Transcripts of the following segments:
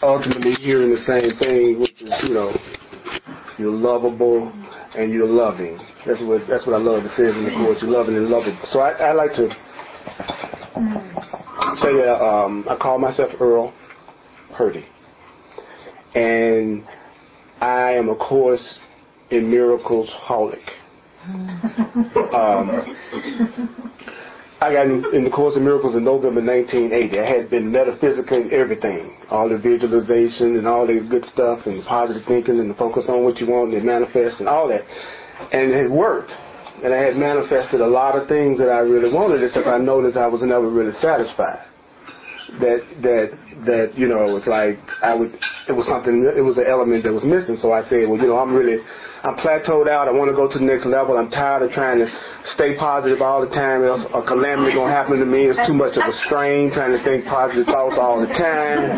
ultimately hearing the same thing, which is, you're lovable and you're loving. That's what I love. It says in the Course, you're loving and lovable. So I like to say that I call myself Earl Purdy. And I am a Course in Miracles holic. I got in the Course in Miracles in November 1980. I had been metaphysical in everything. All the visualization and all the good stuff and the positive thinking and the focus on what you want and manifest and all that. And it had worked. And I had manifested a lot of things that I really wanted, except I noticed I was never really satisfied. That it's like it was an element that was missing. So I said, I'm plateaued out. I want to go to the next level. I'm tired of trying to stay positive all the time. Else a calamity going to happen to me. It's too much of a strain trying to think positive thoughts all the time.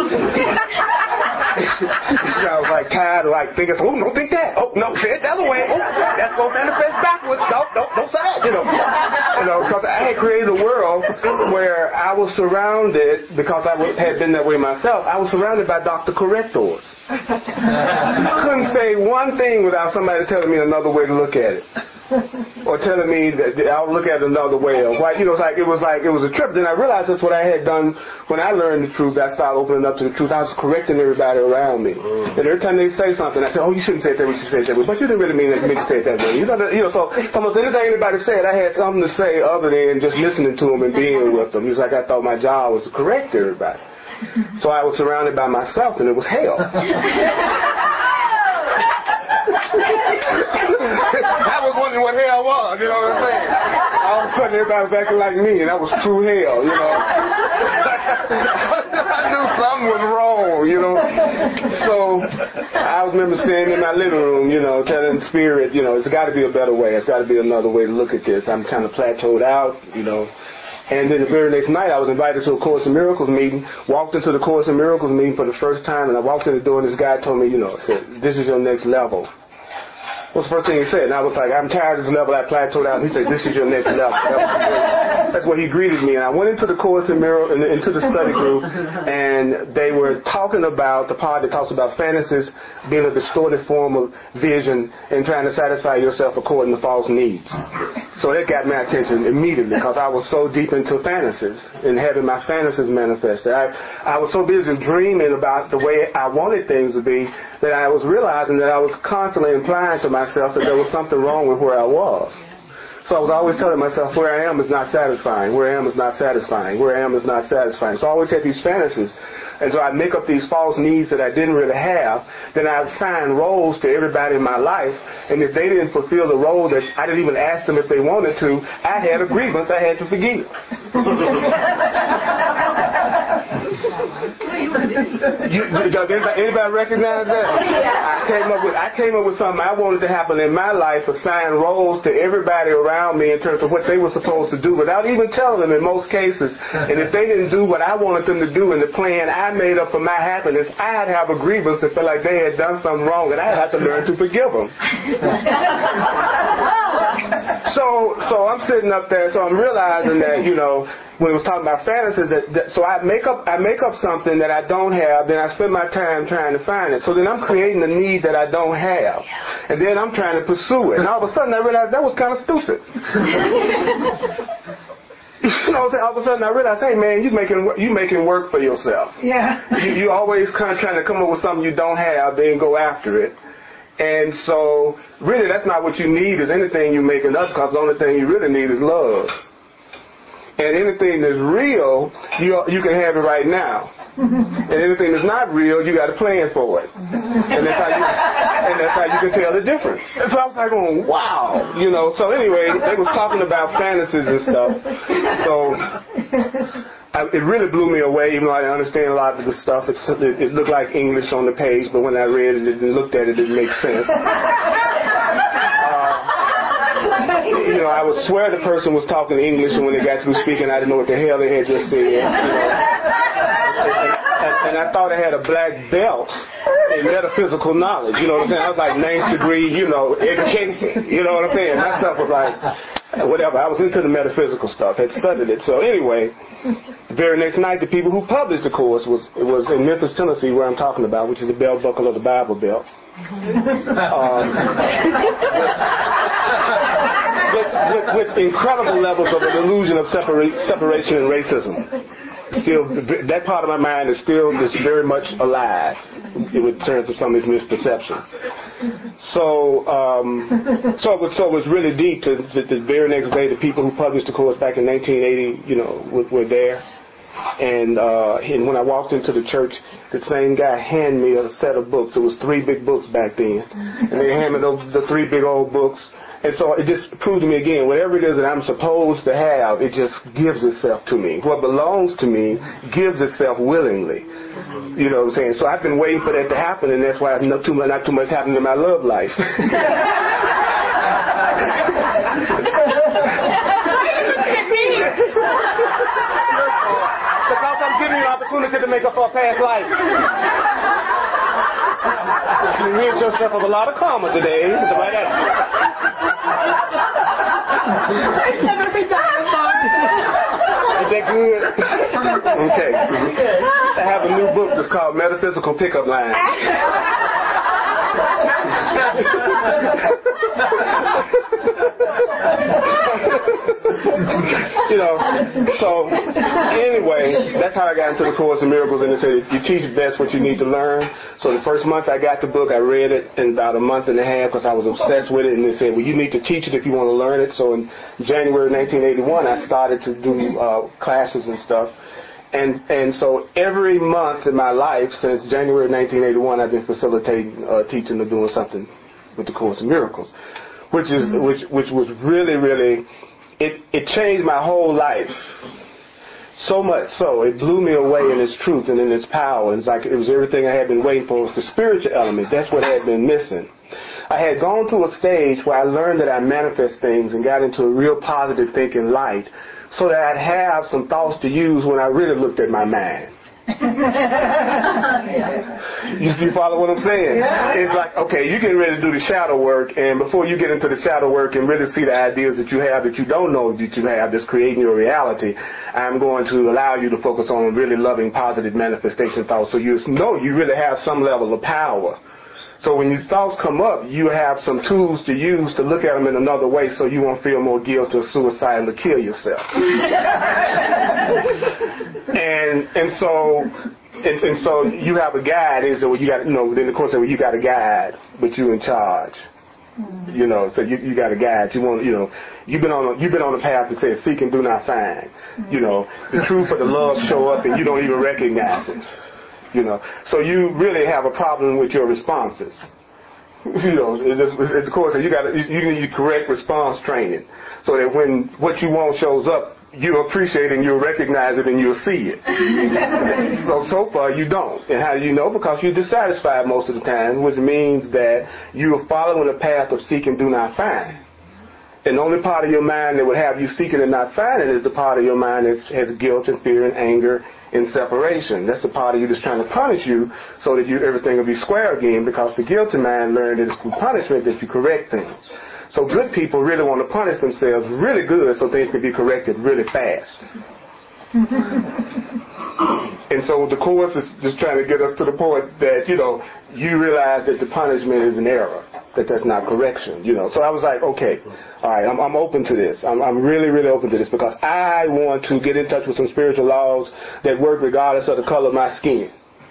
I was tired of thinking, don't think that. Oh, no, say it the other way. Oh, that's going to manifest backwards. No, don't say that. Because I had created a world where I was surrounded, because I had been that way myself, I was surrounded by Dr. Correctors. Couldn't say one thing without somebody telling me another way to look at it. Or telling me that I'll look at it another way. Or it was a trip. Then I realized that's what I had done when I learned the truth. I started opening up to the truth. I was correcting everybody around me. And every time they say something, I said, "Oh, you shouldn't say it that way. You should say it that way." But you didn't really mean me to say it that way. So almost anything anybody said, I had something to say other than just listening to them and being with them. It was like I thought my job was to correct everybody. So I was surrounded by myself, and it was hell. I was wondering what hell was, you know what I'm saying? All of a sudden everybody was acting like me, and that was true hell, I knew something was wrong, So I remember standing in my living room, telling Spirit, it's got to be a better way. It's got to be another way to look at this. I'm kind of plateaued out, And then the very next night, I was invited to a Course in Miracles meeting, walked into the Course in Miracles meeting for the first time, and I walked in the door, and this guy told me, said, "This is your next level." What's the first thing he said? And I was like, "I'm tired of this level. I plateaued out." And he said, "This is your next level." That's what he greeted me. And I went into the Course in Miracles, into the study group, and they were talking about the part that talks about fantasies being a distorted form of vision and trying to satisfy yourself according to false needs. So that got my attention immediately, because I was so deep into fantasies and having my fantasies manifested. I was so busy dreaming about the way I wanted things to be that I was realizing that I was constantly implying to myself that there was something wrong with where I was. So I was always telling myself, where I am is not satisfying. Where I am is not satisfying. Where I am is not satisfying. So I always had these fantasies. And so I'd make up these false needs that I didn't really have. Then I'd assign roles to everybody in my life. And if they didn't fulfill the role that I didn't even ask them if they wanted to, I had a grievance I had to forgive. Anybody recognize that? I came up with something I wanted to happen in my life, assign roles to everybody around me in terms of what they were supposed to do without even telling them in most cases. And if they didn't do what I wanted them to do in the plan I made up for my happiness, I'd have a grievance and feel like they had done something wrong, and I'd have to learn to forgive them. So I'm sitting up there, so I'm realizing that, when it was talking about fantasies, so I make up something that I don't have, then I spend my time trying to find it. So then I'm creating a need that I don't have, and then I'm trying to pursue it. And all of a sudden I realized that was kind of stupid. All of a sudden I realized, hey man, you making work for yourself. Yeah. You always kind of trying to come up with something you don't have, then go after it. And so, really, that's not what you need is anything you're making up, because the only thing you really need is love. And anything that's real, you can have it right now. And anything that's not real, you got to plan for it. And that's how you can tell the difference. And so I was like, oh, wow. So anyway, they was talking about fantasies and stuff. So it really blew me away, even though I didn't understand a lot of the stuff. It looked like English on the page, but when I read it and looked at it, it made sense. I would swear the person was talking English, and when they got through speaking, I didn't know what the hell they had just said. and I thought I had a black belt in metaphysical knowledge. You know what I'm saying? I was like 9th degree, education. You know what I'm saying? My stuff was like, whatever. I was into the metaphysical stuff, had studied it. So anyway, the very next night, the people who published the course was in Memphis, Tennessee, where I'm talking about, which is the belt buckle of the Bible Belt. With incredible levels of a delusion of separation and racism. Still, that part of my mind is very much alive. It would turn to some of these misperceptions. So it was really deep. The very next day, the people who published the course back in 1980, were there. And when I walked into the church, the same guy handed me a set of books. It was 3 big books back then, and they handed me the 3 big old books. And so it just proved to me again, whatever it is that I'm supposed to have, it just gives itself to me. What belongs to me gives itself willingly. You know what I'm saying? So I've been waiting for that to happen, and that's why not too much happening in my love life. Because I'm giving you an opportunity to make up for a past life. You rid yourself of a lot of karma today. Is that good? Okay. I have a new book that's called Metaphysical Pickup Line. So anyway, that's how I got into the Course in Miracles, and they said you teach best what you need to learn. So the first month I got the book, I read it in about a month and a half because I was obsessed with it, and they said, well, you need to teach it if you want to learn it. So in January 1981, I started to do classes and stuff. And so every month in my life since January 1981, I've been facilitating, teaching, or doing something with the Course in Miracles, which was really, it changed my whole life. So much so, it blew me away in its truth and in its power. It's like it was everything I had been waiting for. It was the spiritual element. That's what had been missing. I had gone through a stage where I learned that I manifest things and got into a real positive thinking light, so that I'd have some thoughts to use when I really looked at my mind. You follow what I'm saying? Yeah. It's like, okay, you're getting ready to do the shadow work, and before you get into the shadow work and really see the ideas that you have that you don't know that you have that's creating your reality, I'm going to allow you to focus on really loving, positive manifestation thoughts, so you know you really have some level of power. So when these thoughts come up, you have some tools to use to look at them in another way so you won't feel more guilt or suicide or kill yourself. and so you have a guide. And so you got, then the Course said, well, you got a guide, but you in charge. So you got a guide. You want, you've been on a path that says seek and do not find. The truth or the love show up and you don't even recognize it. So you really have a problem with your responses. It's the Course that you need correct response training, so that when what you want shows up, you appreciate it and you'll recognize it and you'll see it. So far you don't. And how do you know? Because you're dissatisfied most of the time, which means that you're following a path of seek and do not find. And the only part of your mind that would have you seeking and not finding is the part of your mind that has guilt and fear and anger and separation. That's the part of you that's trying to punish you so that everything will be square again, because the guilty mind learned that it's through punishment that you correct things. So good people really want to punish themselves really good so things can be corrected really fast. And so the Course is just trying to get us to the point that, you realize that the punishment is an error, that that's not correction, So I was like, okay, all right, I'm open to this. I'm really, really open to this, because I want to get in touch with some spiritual laws that work regardless of the color of my skin.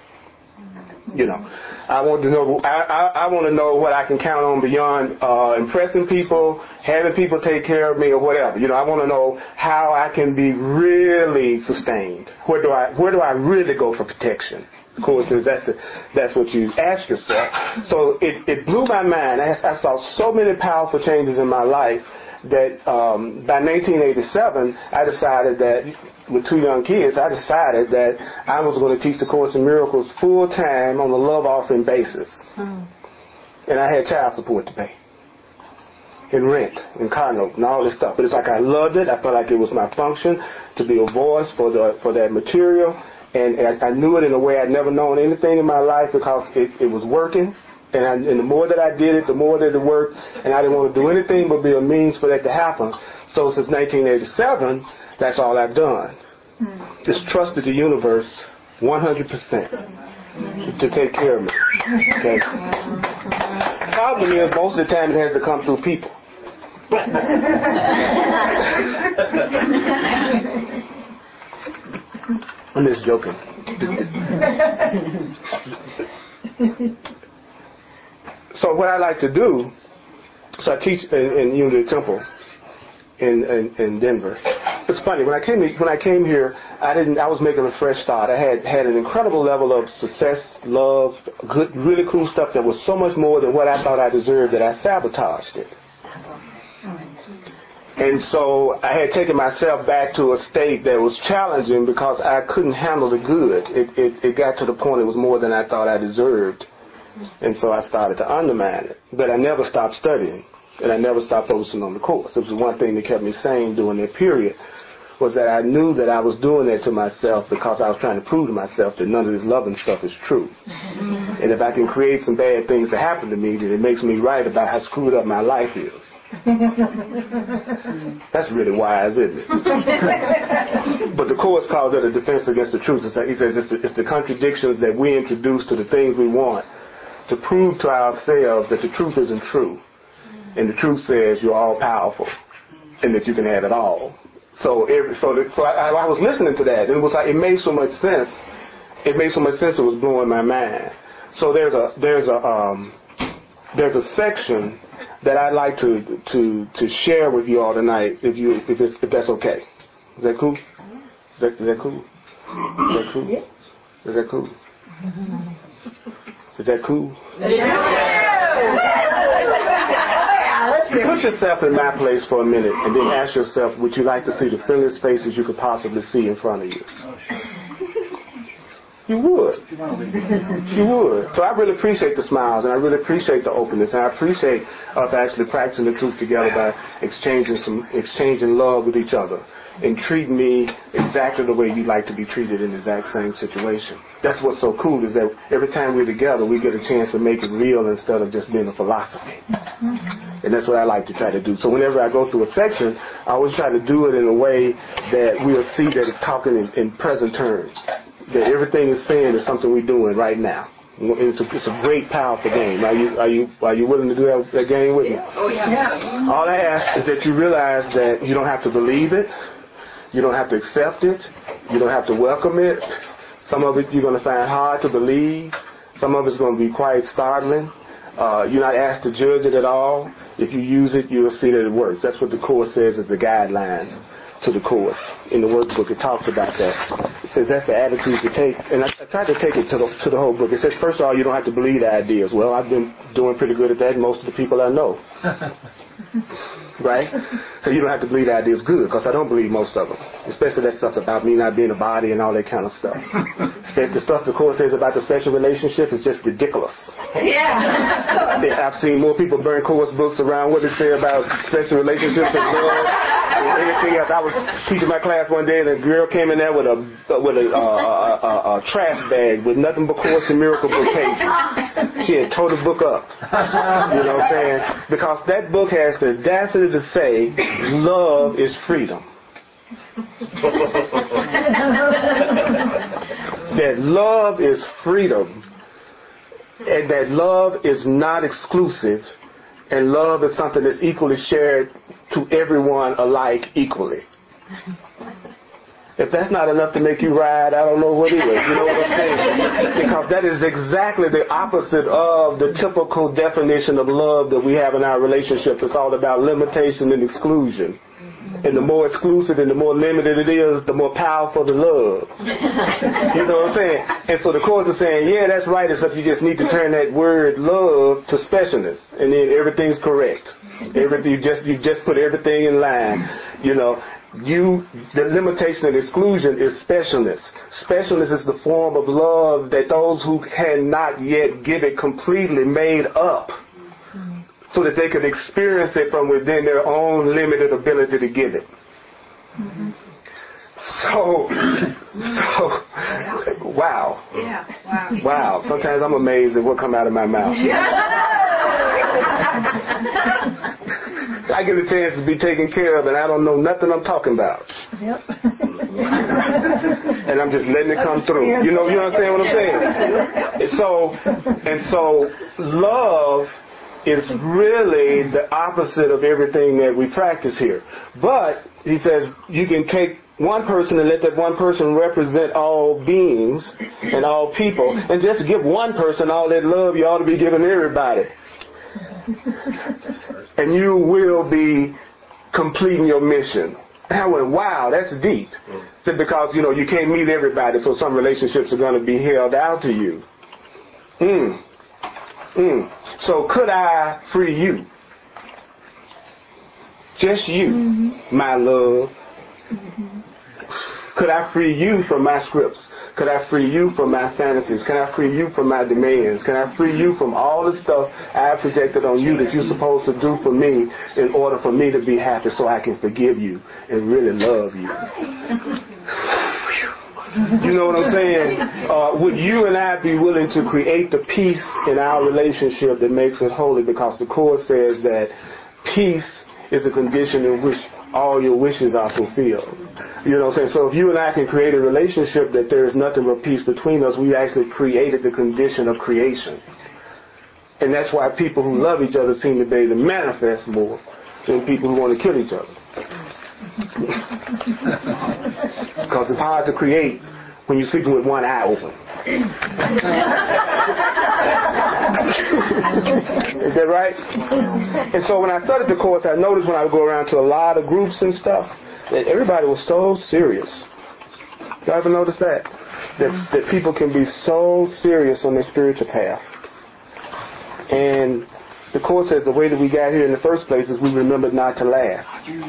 I want to know. I want to know what I can count on beyond impressing people, having people take care of me, or whatever. I want to know how I can be really sustained. Where do I really go for protection? Of course, that's what you ask yourself. So it blew my mind. I saw so many powerful changes in my life that by 1987, I decided that, with 2 young kids, I decided that I was going to teach the Course in Miracles full time on a love offering basis. And I had child support to pay, and rent, and car note, and all this stuff. But it's like I loved it. I felt like it was my function to be a voice for that material. And I knew it in a way I'd never known anything in my life because it was working. And the more that I did it, the more that it worked. And I didn't want to do anything but be a means for that to happen. So since 1987, that's all I've done. Just trusted the universe 100% to take care of me. Okay? The problem is most of the time it has to come through people. I'm just joking. So what I like to do, so I teach in Unity Temple in Denver. It's funny, when I came here, I was making a fresh start. I had an incredible level of success, love, good, really cool stuff that was so much more than what I thought I deserved that I sabotaged it. And so I had taken myself back to a state that was challenging because I couldn't handle the good. It got to the point it was more than I thought I deserved. And so I started to undermine it. But I never stopped studying. And I never stopped focusing on the course. It was one thing that kept me sane during that period, was that I knew that I was doing that to myself because I was trying to prove to myself that none of this loving stuff is true. And if I can create some bad things to happen to me, then it makes me right about how screwed up my life is. That's really wise, isn't it? But the Course calls it a defense against the truth. He says it's the contradictions that we introduce to the things we want to prove to ourselves that the truth isn't true. And the truth says you're all powerful and that you can have it all. So I was listening to that, and it was like it made so much sense. It made so much sense it was blowing my mind. So there's a section that I'd like to share with you all tonight, if that's okay. Is that cool? Is that cool? Is that cool? Is that cool? Is that cool? Put yourself in my place for a minute and then ask yourself, would you like to see the friendliest faces you could possibly see in front of you? You would. You would. So I really appreciate the smiles, and I really appreciate the openness, and I appreciate us actually practicing the truth together by exchanging love with each other and treating me exactly the way you'd like to be treated in the exact same situation. That's what's so cool, is that every time we're together, we get a chance to make it real instead of just being a philosophy. And that's what I like to try to do. So whenever I go through a section, I always try to do it in a way that we'll see that it's talking in present terms. That everything is saying is something we're doing right now. It's a great, powerful game. Are you willing to do that game with me? Oh, yeah. All I ask is that you realize that you don't have to believe it. You don't have to accept it. You don't have to welcome it. Some of it you're going to find hard to believe. Some of it's going to be quite startling. You're not asked to judge it at all. If you use it, you'll see that it works. That's what the Course says is the guidelines to the Course. In the workbook, it talks about that. It says that's the attitude to take. And I tried to take it to the whole book. It says, first of all, you don't have to believe the ideas. Well, I've been doing pretty good at that, and most of the people I know. Right? So you don't have to believe the ideas good, because I don't believe most of them. Especially that stuff about me not being a body and all that kind of stuff. The stuff the Course says about the special relationship is just ridiculous. Yeah. I've seen more people burn Course books around what they say about special relationships and love and anything else. I was teaching my class one day, and a girl came in there with a trash bag with nothing but Course and Miracle book pages. She had tore the book up. You know what I'm saying? Because that book has the audacity to say love is freedom. That love is freedom, and that love is not exclusive, and love is something that's equally shared to everyone alike equally. If that's not enough to make you ride, I don't know what is. You know what I'm saying? Because that is exactly the opposite of the typical definition of love that we have in our relationships. It's all about limitation and exclusion. And the more exclusive and the more limited it is, the more powerful the love. You know what I'm saying? And so the Course is saying, yeah, that's right, except you just need to turn that word love to specialness, and then everything's correct. You just put everything in line. You know, the limitation and exclusion is specialness. Specialness is the form of love that those who cannot yet give it completely made up, so that they could experience it from within their own limited ability to give it. Mm-hmm. So So, wow. Yeah, wow. Wow. Sometimes I'm amazed at what come out of my mouth. I get a chance to be taken care of, and I don't know nothing I'm talking about. Yep. And I'm just letting it come through. You know understand what I'm saying? And so love is really the opposite of everything that we practice here. But he says you can take one person and let that one person represent all beings and all people, and just give one person all that love you ought to be giving everybody. And you will be completing your mission. And I went, wow, that's deep. Said because, you can't meet everybody, so some relationships are going to be held out to you. So could I free you? Just you, my love. Could I free you from my scripts? Could I free you from my fantasies? Can I free you from my demands? Can I free you from all the stuff I projected on you that you're supposed to do for me in order for me to be happy so I can forgive you and really love you? You know what I'm saying? Would you and I be willing to create the peace in our relationship that makes it holy? Because the Course says that peace is a condition in which all your wishes are fulfilled. You know what I'm saying? So if you and I can create a relationship that there is nothing but peace between us, we actually created the condition of creation. And that's why people who love each other seem to be able to manifest more than people who want to kill each other. Because it's hard to create when you're sleeping with one eye open. Is that right? And so when I studied the Course, I noticed when I would go around to a lot of groups and stuff, that everybody was so serious. Did you ever notice that? That people can be so serious on their spiritual path. And the Course says the way that we got here in the first place is we remembered not to laugh.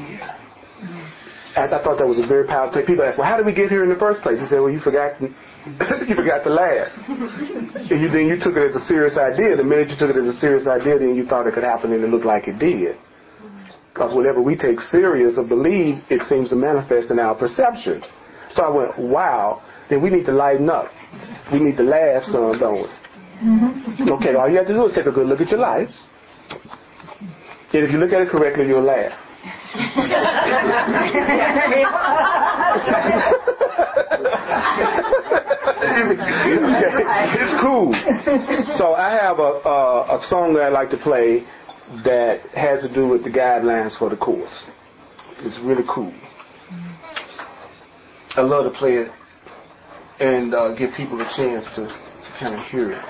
I thought that was a very powerful thing. People ask, well, how did we get here in the first place? He said, well, you forgot to laugh. And then you took it as a serious idea. The minute you took it as a serious idea, then you thought it could happen and it looked like it did. Because whatever we take serious or believe, it seems to manifest in our perception. So I went, wow, then we need to lighten up. We need to laugh some, don't we? Okay, all you have to do is take a good look at your life. And if you look at it correctly, you'll laugh. It's cool. So I have a song that I like to play that has to do with the guidelines for the Course. It's really cool. I love to play it and give people a chance to kind of hear it.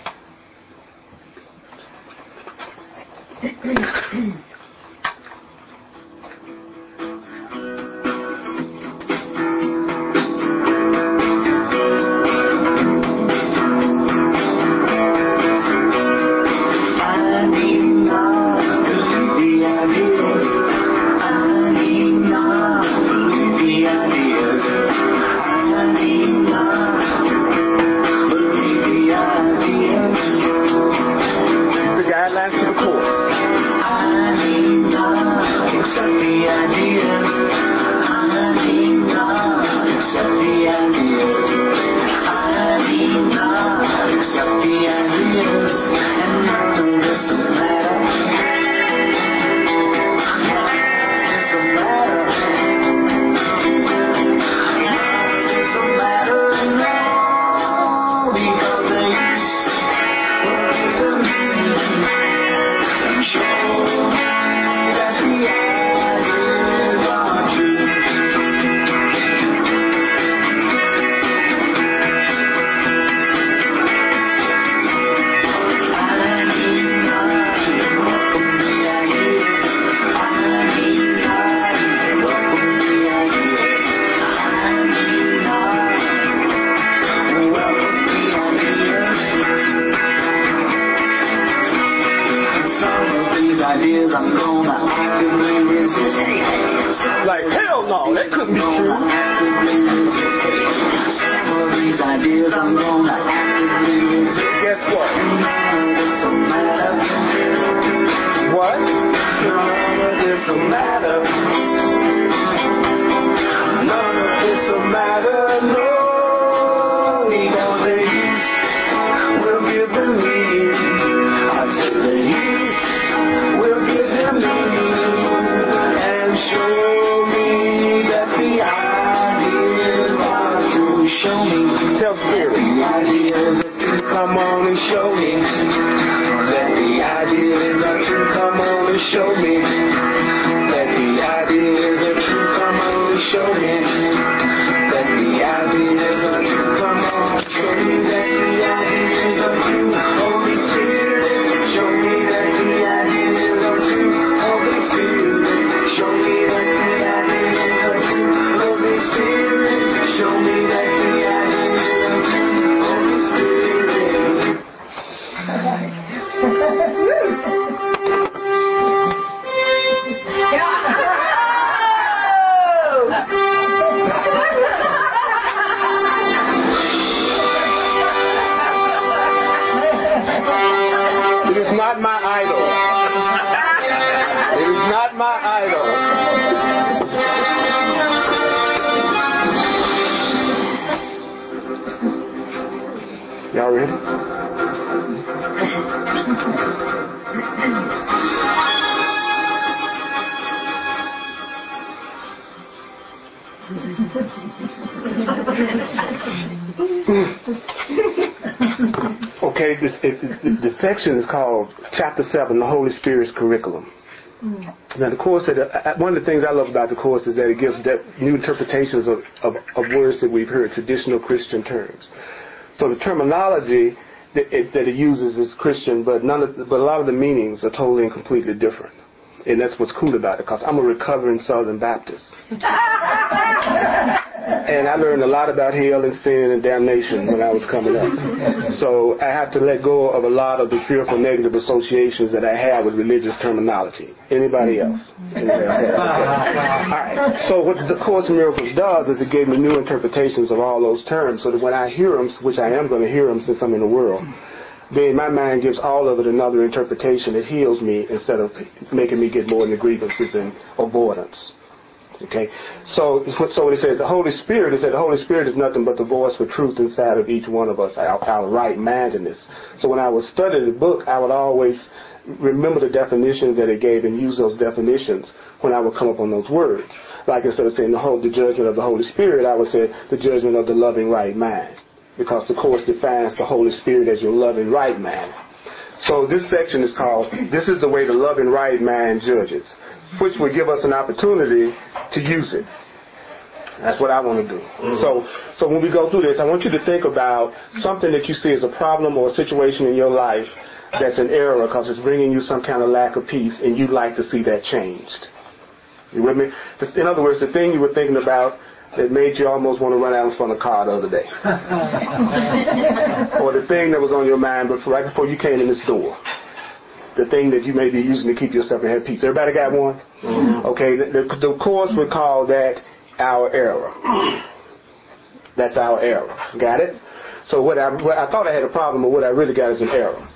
Like, hell no, that couldn't be true. Guess what? What? None of this will matter. None of this will matter, no. the needs. I said the East will give them needs and show me that the ideas are true. Show me. Tell Spirit. The ideas are true. Come on and show me. That the ideas are true. Come on and show me. That the ideas are true. Come on and show me. That the ideas are true. Come on and show me. That the ideas are true. Holy Spirit, show me that the ideas are true. Holy Spirit, show me that the ideas are true. Holy Spirit, show me that the ideas are true. Holy Spirit. It is not my idol. It is not my idol. Y'all ready? Okay, the section is called Chapter 7, the Holy Spirit's Curriculum. Now, the course, one of the things I love about the course is that it gives new interpretations of words that we've heard, traditional Christian terms. So the terminology that it uses is Christian, but a lot of the meanings are totally and completely different. And that's what's cool about it, because I'm a recovering Southern Baptist. And I learned a lot about hell and sin and damnation when I was coming up. So I had to let go of a lot of the fearful negative associations that I have with religious terminology. Anybody else? Anybody else? Okay. All right. So what the Course in Miracles does is it gave me new interpretations of all those terms, so that when I hear them, which I am going to hear them since I'm in the world, then my mind gives all of it another interpretation that heals me instead of making me get more into grievances and avoidance. Okay, so when it says the Holy Spirit, it said the Holy Spirit is nothing but the voice for truth inside of each one of us, our right-mindedness. So when I was studying the book, I would always remember the definitions that it gave and use those definitions when I would come up on those words. Like instead of saying the judgment of the Holy Spirit, I would say the judgment of the loving right mind, because the Course defines the Holy Spirit as your loving right mind. So this section is called, This is the Way the Loving Right Mind Judges, which will give us an opportunity to use it. That's what I want to do. Mm-hmm. So when we go through this, I want you to think about something that you see as a problem or a situation in your life that's an error because it's bringing you some kind of lack of peace, and you'd like to see that changed. You with me? In other words, the thing you were thinking about that made you almost want to run out in front of a car the other day. Or the thing that was on your mind right before you came in this door. The thing that you may be using to keep yourself and have peace. Everybody got one? Mm-hmm. Okay, the Course would call that our error. That's our error. Got it? So what I thought I had a problem, but what I really got is an error.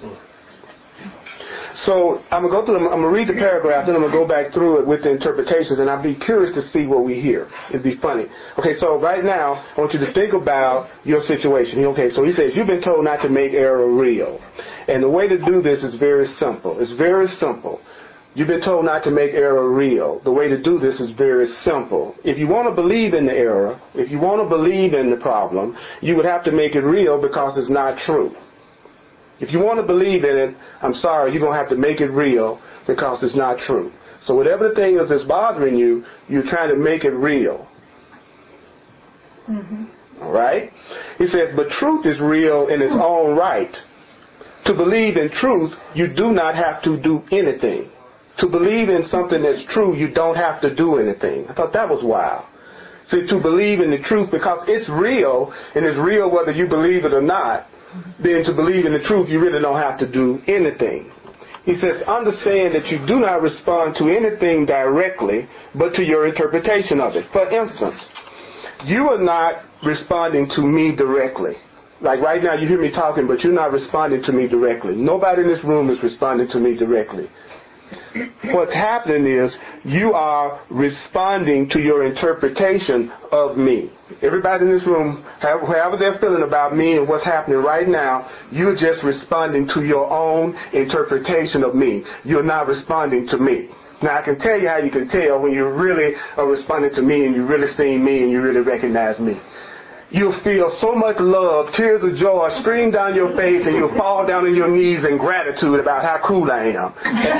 So I'm going to go through them. I'm going to read the paragraph, then I'm going to go back through it with the interpretations, and I'll be curious to see what we hear. It'd be funny. Okay, so right now, I want you to think about your situation. Okay, so he says, you've been told not to make error real. And the way to do this is very simple. It's very simple. You've been told not to make error real. The way to do this is very simple. If you want to believe in the error, if you want to believe in the problem, you would have to make it real because it's not true. If you want to believe in it, I'm sorry, you're going to have to make it real because it's not true. So whatever the thing is that's bothering you, you're trying to make it real. Mm-hmm. All right? He says, but truth is real in its own right. To believe in truth, you do not have to do anything. To believe in something that's true, you don't have to do anything. I thought that was wild. See, to believe in the truth because it's real, and it's real whether you believe it or not, then to believe in the truth, you really don't have to do anything. He says, understand that you do not respond to anything directly, but to your interpretation of it. For instance, you are not responding to me directly. Like right now, you hear me talking, but you're not responding to me directly. Nobody in this room is responding to me directly. What's happening is you are responding to your interpretation of me. Everybody in this room, however they're feeling about me and what's happening right now, you're just responding to your own interpretation of me. You're not responding to me. Now, I can tell you how you can tell when you really are responding to me and you really see me and you really recognize me. You'll feel so much love, tears of joy stream down your face, and you'll fall down on your knees in gratitude about how cool I am.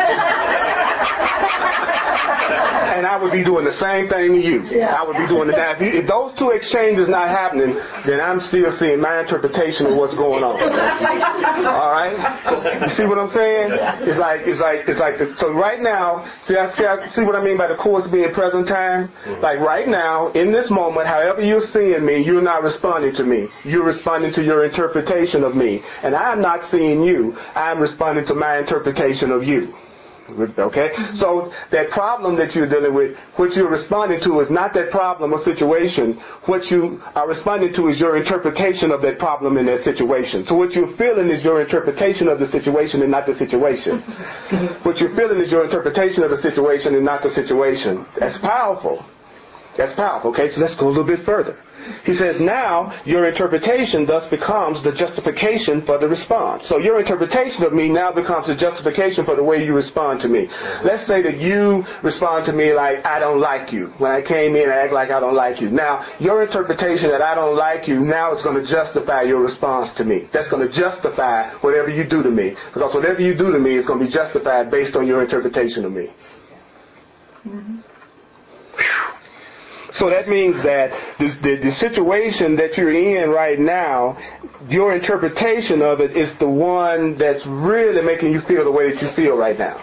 And I would be doing the same thing to you. I would be doing the same. If those two exchanges not happening, then I'm still seeing my interpretation of what's going on. All right? You see what I'm saying? So right now, see what I mean by the course being present time? Like right now, in this moment, however you're seeing me, you're not responding to me. You're responding to your interpretation of me. And I'm not seeing you. I'm responding to my interpretation of you. Okay? So that problem that you're dealing with, what you're responding to is not that problem or situation. What you are responding to is your interpretation of that problem in that situation. So what you're feeling is your interpretation of the situation and not the situation. What you're feeling is your interpretation of the situation and not the situation. That's powerful. That's powerful. Okay, so let's go a little bit further. He says, now your interpretation thus becomes the justification for the response. So your interpretation of me now becomes the justification for the way you respond to me. Let's say that you respond to me like, I don't like you. When I came in, I act like I don't like you. Now, your interpretation that I don't like you, now it's going to justify your response to me. That's going to justify whatever you do to me. Because whatever you do to me is going to be justified based on your interpretation of me. Mm-hmm. So that means that the situation that you're in right now, your interpretation of it is the one that's really making you feel the way that you feel right now.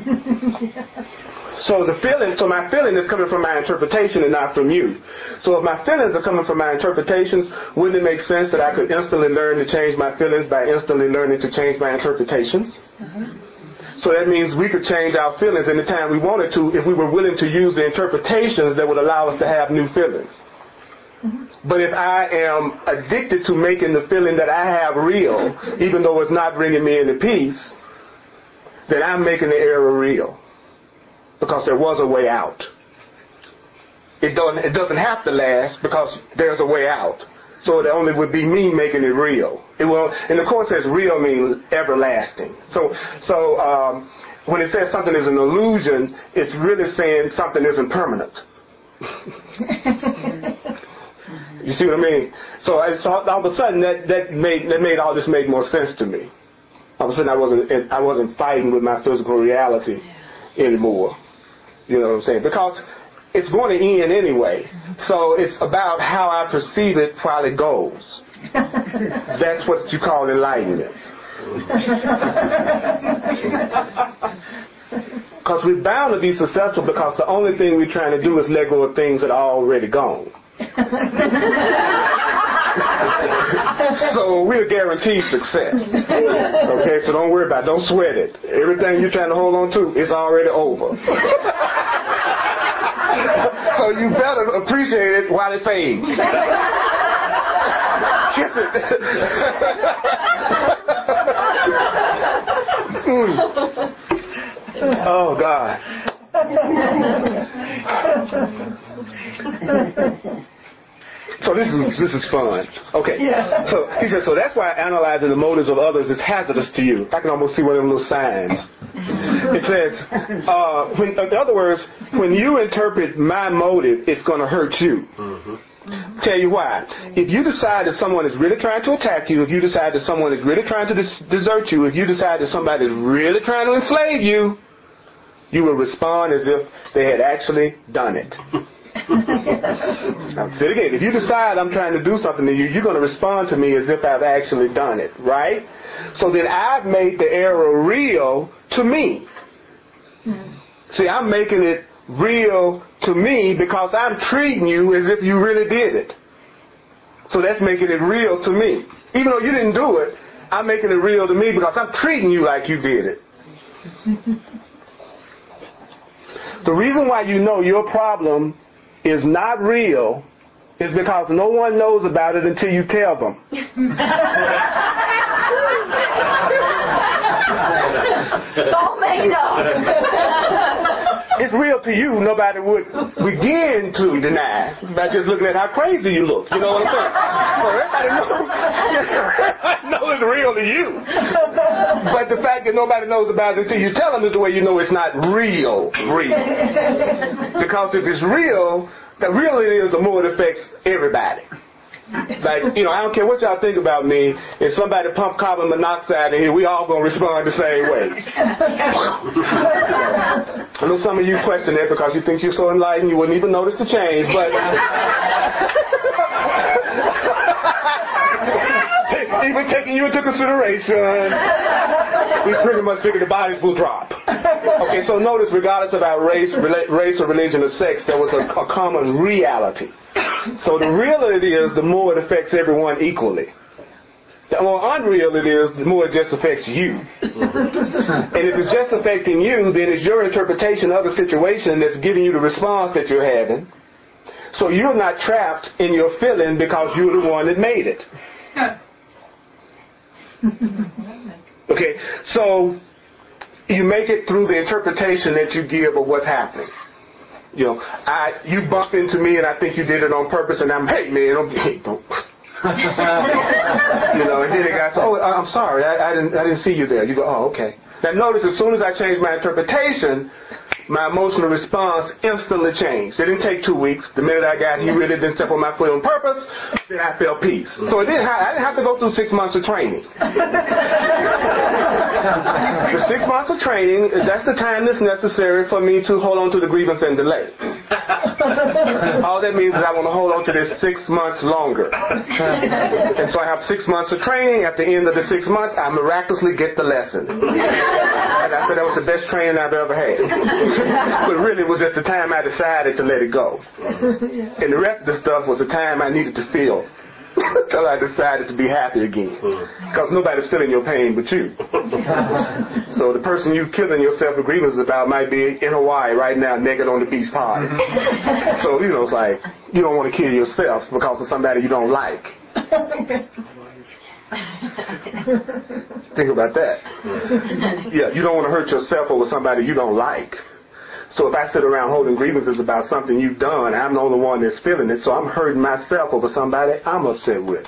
So my feeling is coming from my interpretation and not from you. So if my feelings are coming from my interpretations, wouldn't it make sense that I could instantly learn to change my feelings by instantly learning to change my interpretations? Mm-hmm. So that means we could change our feelings anytime we wanted to if we were willing to use the interpretations that would allow us to have new feelings. Mm-hmm. But if I am addicted to making the feeling that I have real, even though it's not bringing me any peace, then I'm making the error real. Because there was a way out. It doesn't have to last because there's a way out. So it only would be me making it real. And the Course says real means everlasting. So when it says something is an illusion, it's really saying something isn't permanent. You see what I mean? So all of a sudden that made all this make more sense to me. All of a sudden I wasn't fighting with my physical reality anymore. You know what I'm saying? Because it's going to end anyway. So it's about how I perceive it while it goes. That's what you call enlightenment. Because we're bound to be successful because the only thing we're trying to do is let go of things that are already gone. So we're guaranteed success. Okay, so don't worry about it. Don't sweat it. Everything you're trying to hold on to is already over. So you better appreciate it while it fades. Kiss it. Oh, God. So this is fun. Okay. Yeah. So he said, so that's why analyzing the motives of others is hazardous to you. I can almost see one of them little signs. It says, in other words, when you interpret my motive, it's going to hurt you. Mm-hmm. Tell you why. If you decide that someone is really trying to attack you, if you decide that someone is really trying to desert you, if you decide that somebody is really trying to enslave you, you will respond as if they had actually done it. Now, say it again. If you decide I'm trying to do something to you, you're going to respond to me as if I've actually done it, right? So then I've made the error real to me. See, I'm making it real to me because I'm treating you as if you really did it. So that's making it real to me. Even though you didn't do it, I'm making it real to me because I'm treating you like you did it. The reason why you know your problem is not real is because no one knows about it until you tell them. Soulmate. It's real to you. Nobody would begin to deny by just looking at how crazy you look. You know what I'm saying? So everybody knows it's real to you. But the fact that nobody knows about it until you tell them is the way you know it's not real. Because if it's real, the realer it is, the more it affects everybody. Like, you know, I don't care what y'all think about me. If somebody pump carbon monoxide in here, we all gonna respond the same way. I know some of you question that because you think you're so enlightened you wouldn't even notice the change, but even taking you into consideration, we pretty much figure the bodies will drop. Okay, so notice, regardless of our race or religion or sex, there was a common reality. So the realer it is, the more it affects everyone equally. The more unreal it is, the more it just affects you. And if it's just affecting you, then it's your interpretation of the situation that's giving you the response that you're having. So you're not trapped in your feeling because you're the one that made it. Okay, so you make it through the interpretation that you give of what's happening. You know, you bump into me and I think you did it on purpose, and I'm, hey man, don't. You know, and then the guy says, oh, I'm sorry, I didn't see you there. You go, oh, okay. Now notice, as soon as I change my interpretation, my emotional response instantly changed. It didn't take 2 weeks. The minute I got here, really didn't step on my foot on purpose, then I felt peace. So I didn't have to go through 6 months of training. The 6 months of training, that's the time that's necessary for me to hold on to the grievance and delay. All that means is I want to hold on to this 6 months longer. And so I have 6 months of training. At the end of the 6 months, I miraculously get the lesson. And I said that was the best training I've ever had. But really it was just the time I decided to let it go. And the rest of the stuff was the time I needed to feel until I decided to be happy again. Because nobody's feeling your pain but you. So the person you killing yourself with grievances about might be in Hawaii right now naked on the beach party. So, you know, it's like you don't want to kill yourself because of somebody you don't like. Think about that. Yeah, you don't want to hurt yourself over somebody you don't like. So if I sit around holding grievances about something you've done, I'm the only one that's feeling it, so I'm hurting myself over somebody I'm upset with.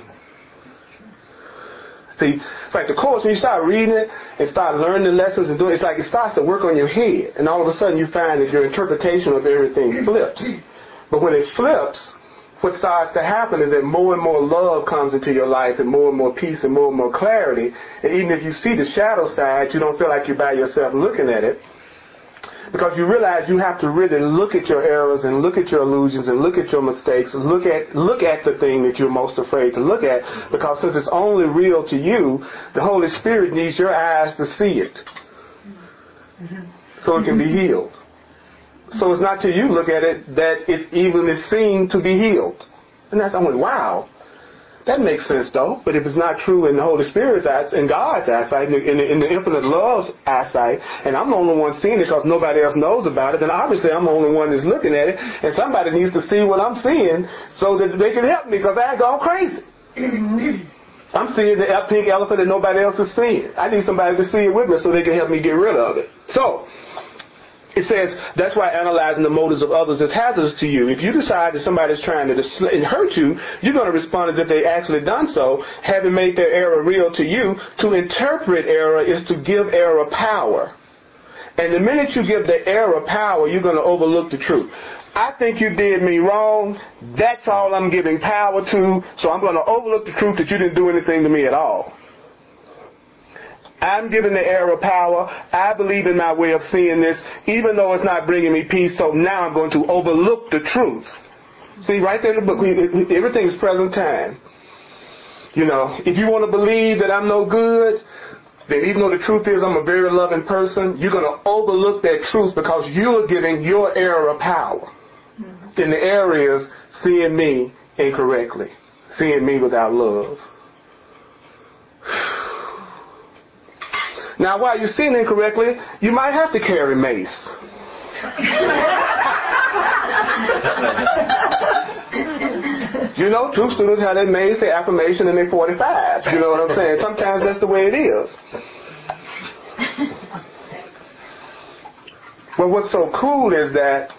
See, it's like the Course, when you start reading it and start learning the lessons and doing it, it's like it starts to work on your head, and all of a sudden you find that your interpretation of everything flips. But when it flips, what starts to happen is that more and more love comes into your life, and more peace and more clarity. And even if you see the shadow side, you don't feel like you're by yourself looking at it, because you realize you have to really look at your errors and look at your illusions and look at your mistakes and look at the thing that you're most afraid to look at, because since it's only real to you, the Holy Spirit needs your eyes to see it so it can be healed. So it's not till you look at it that it's even seen to be healed. And that's, I went, wow, that makes sense though. But if it's not true in the Holy Spirit's eyes, in God's eyesight, in the infinite love's eyesight, and I'm the only one seeing it because nobody else knows about it, then obviously I'm the only one that's looking at it, and somebody needs to see what I'm seeing so that they can help me, because I go crazy. I'm seeing the pink elephant that nobody else is seeing. I need somebody to see it with me so they can help me get rid of it. So it says, that's why analyzing the motives of others is hazardous to you. If you decide that somebody's trying to hurt you, you're going to respond as if they actually done so, having made their error real to you. To interpret error is to give error power. And the minute you give the error power, you're going to overlook the truth. I think you did me wrong. That's all I'm giving power to. So I'm going to overlook the truth that you didn't do anything to me at all. I'm giving the error power. I believe in my way of seeing this, even though it's not bringing me peace. So now I'm going to overlook the truth. See, right there in the book, everything's present time. You know, if you want to believe that I'm no good, then even though the truth is I'm a very loving person, you're going to overlook that truth because you're giving your error power. Then the error is seeing me incorrectly, seeing me without love. Now, while you're seeing incorrectly, you might have to carry mace. You know, true students have their mace, their affirmation, and their 45. You know what I'm saying? Sometimes that's the way it is. But what's so cool is that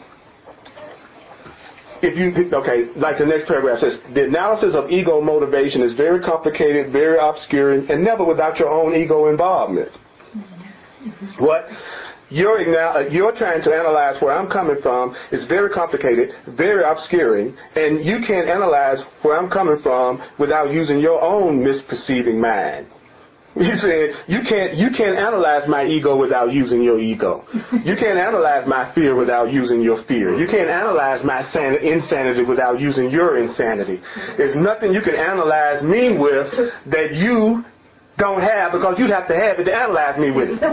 like the next paragraph says, the analysis of ego motivation is very complicated, very obscure, and never without your own ego involvement. What you're trying to analyze where I'm coming from is very complicated, very obscuring, and you can't analyze where I'm coming from without using your own misperceiving mind. He said, you can't analyze my ego without using your ego. You can't analyze my fear without using your fear. You can't analyze my insanity without using your insanity. There's nothing you can analyze me with that you don't have, because you'd have to have it to analyze me with it.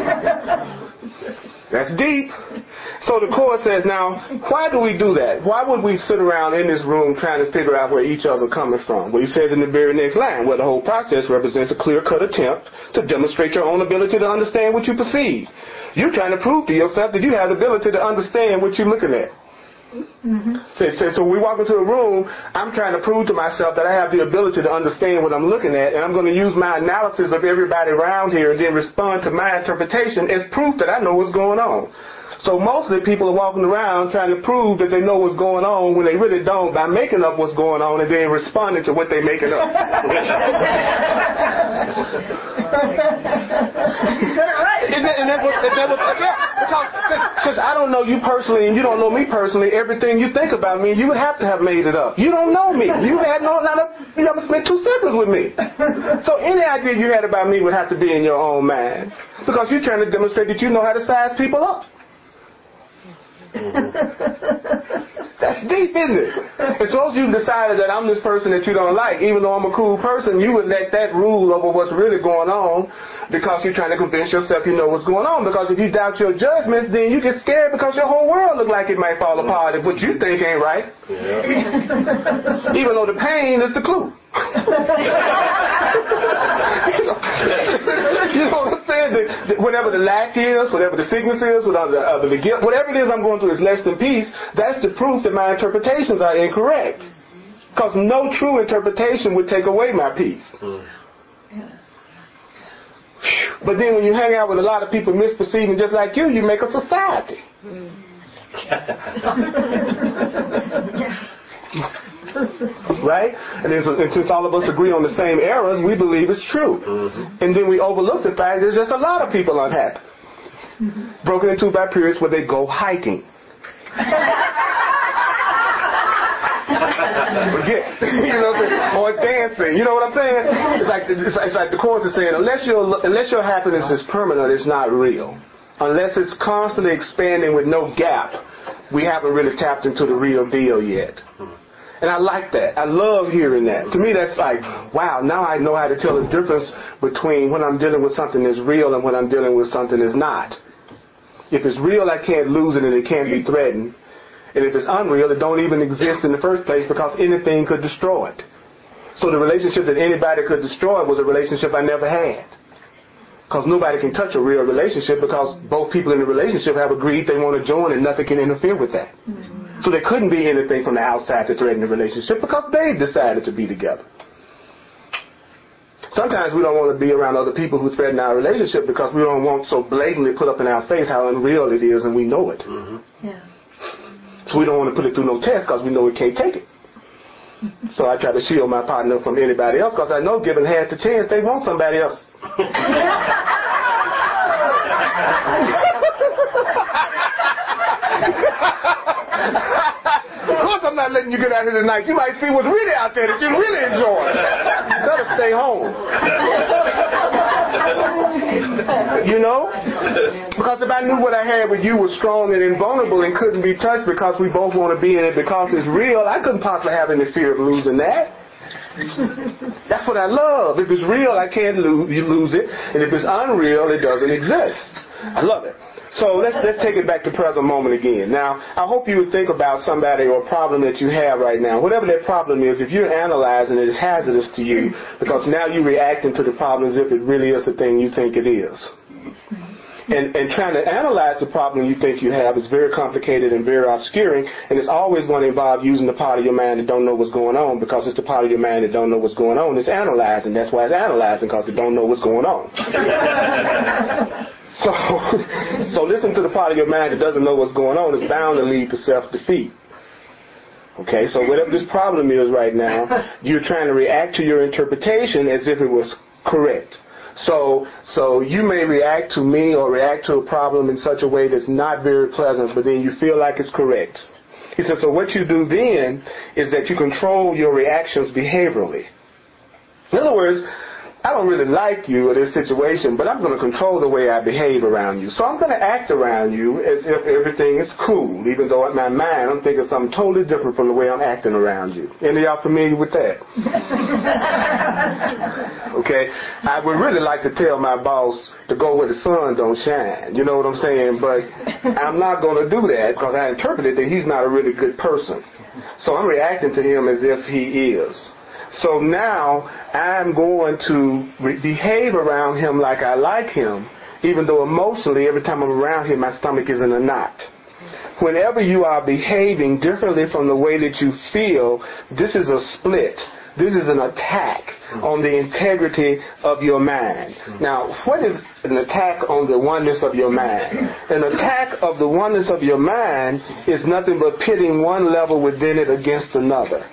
That's deep. So the Course says, now, why do we do that? Why would we sit around in this room trying to figure out where each other coming from? Well, he says in the very next line, where the whole process represents a clear-cut attempt to demonstrate your own ability to understand what you perceive. You're trying to prove to yourself that you have the ability to understand what you're looking at. So we walk into a room, I'm trying to prove to myself that I have the ability to understand what I'm looking at, and I'm going to use my analysis of everybody around here and then respond to my interpretation as proof that I know what's going on. So mostly people are walking around trying to prove that they know what's going on when they really don't, by making up what's going on and then responding to what they're making up. Because I don't know you personally and you don't know me personally, everything you think about me, you would have to have made it up. You don't know me. You never spent 2 seconds with me. So any idea you had about me would have to be in your own mind, because you're trying to demonstrate that you know how to size people up. That's deep, isn't it? And suppose you decided that I'm this person that you don't like, even though I'm a cool person, you would let that rule over what's really going on, because you're trying to convince yourself you know what's going on. Because if you doubt your judgments, then you get scared because your whole world looks like it might fall apart if what you think ain't right. Yeah. Even though the pain is the clue. You know what I'm saying? Whatever the lack is, whatever the sickness is, whatever the guilt, whatever it is I'm going through is less than peace, that's the proof that my interpretations are incorrect. Because no true interpretation would take away my peace. But then when you hang out with a lot of people misperceiving just like you make a society. Right? And since all of us agree on the same errors, we believe it's true. And then we overlook the fact there's just a lot of people unhappy. Broken into by periods where they go hiking. Or dancing. You know what I'm saying? It's like the Course is saying, unless your happiness is permanent, it's not real. Unless it's constantly expanding with no gap, we haven't really tapped into the real deal yet. And I like that. I love hearing that. To me, that's like, wow, now I know how to tell the difference between when I'm dealing with something that's real and when I'm dealing with something that's not. If it's real, I can't lose it and it can't be threatened. And if it's unreal, it don't even exist in the first place, because anything could destroy it. So the relationship that anybody could destroy was a relationship I never had. Because nobody can touch a real relationship, because both people in the relationship have agreed they want to join and nothing can interfere with that. So there couldn't be anything from the outside to threaten the relationship, because they've decided to be together. Sometimes we don't want to be around other people who threaten our relationship because we don't want so blatantly put up in our face how unreal it is, and we know it. Yeah. So we don't want to put it through no test because we know we can't take it. So I try to shield my partner from anybody else, because I know given half the chance they want somebody else. Of course I'm not letting you get out here tonight. You might see what's really out there that you really enjoy. You better stay home. You know? Because if I knew what I had with you was strong and invulnerable and couldn't be touched because we both want to be in it because it's real, I couldn't possibly have any fear of losing that. That's what I love. If it's real, I can't lose it. And if it's unreal, it doesn't exist. I love it. So let's take it back to present moment again. Now, I hope you would think about somebody or a problem that you have right now. Whatever that problem is, if you're analyzing it, it's hazardous to you, because now you're reacting to the problem as if it really is the thing you think it is. And trying to analyze the problem you think you have is very complicated and very obscuring, and it's always going to involve using the part of your mind that don't know what's going on, because it's the part of your mind that don't know what's going on. It's analyzing. That's why it's analyzing, because it don't know what's going on. So listen to the part of your mind that doesn't know what's going on. It's bound to lead to self-defeat. Okay, so whatever this problem is right now, you're trying to react to your interpretation as if it was correct. So you may react to me or react to a problem in such a way that's not very pleasant, but then you feel like it's correct. He said, so what you do then is that you control your reactions behaviorally. In other words, I don't really like you or this situation, but I'm going to control the way I behave around you. So I'm going to act around you as if everything is cool, even though in my mind I'm thinking something totally different from the way I'm acting around you. Any of y'all familiar with that? Okay? I would really like to tell my boss to go where the sun don't shine. You know what I'm saying? But I'm not going to do that because I interpreted that he's not a really good person. So I'm reacting to him as if he is. So now I'm going to behave around him like I like him, even though emotionally every time I'm around him my stomach is in a knot. Whenever you are behaving differently from the way that you feel, this is a split. This is an attack on the integrity of your mind. Now, what is an attack on the oneness of your mind? An attack of the oneness of your mind is nothing but pitting one level within it against another.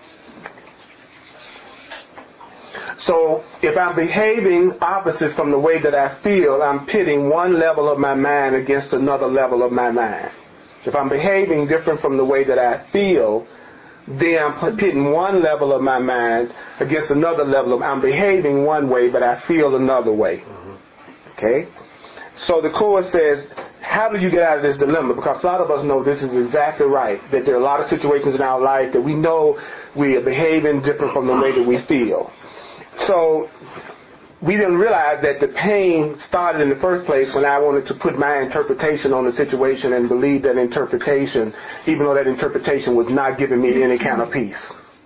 So if I'm behaving opposite from the way that I feel, I'm pitting one level of my mind against another level of my mind. If I'm behaving different from the way that I feel, then I'm pitting one level of my mind against another level. I'm behaving one way, but I feel another way. Okay? So the Course says, how do you get out of this dilemma? Because a lot of us know this is exactly right, that there are a lot of situations in our life that we know we are behaving different from the way that we feel. So we didn't realize that the pain started in the first place when I wanted to put my interpretation on the situation and believe that interpretation, even though that interpretation was not giving me any kind of peace.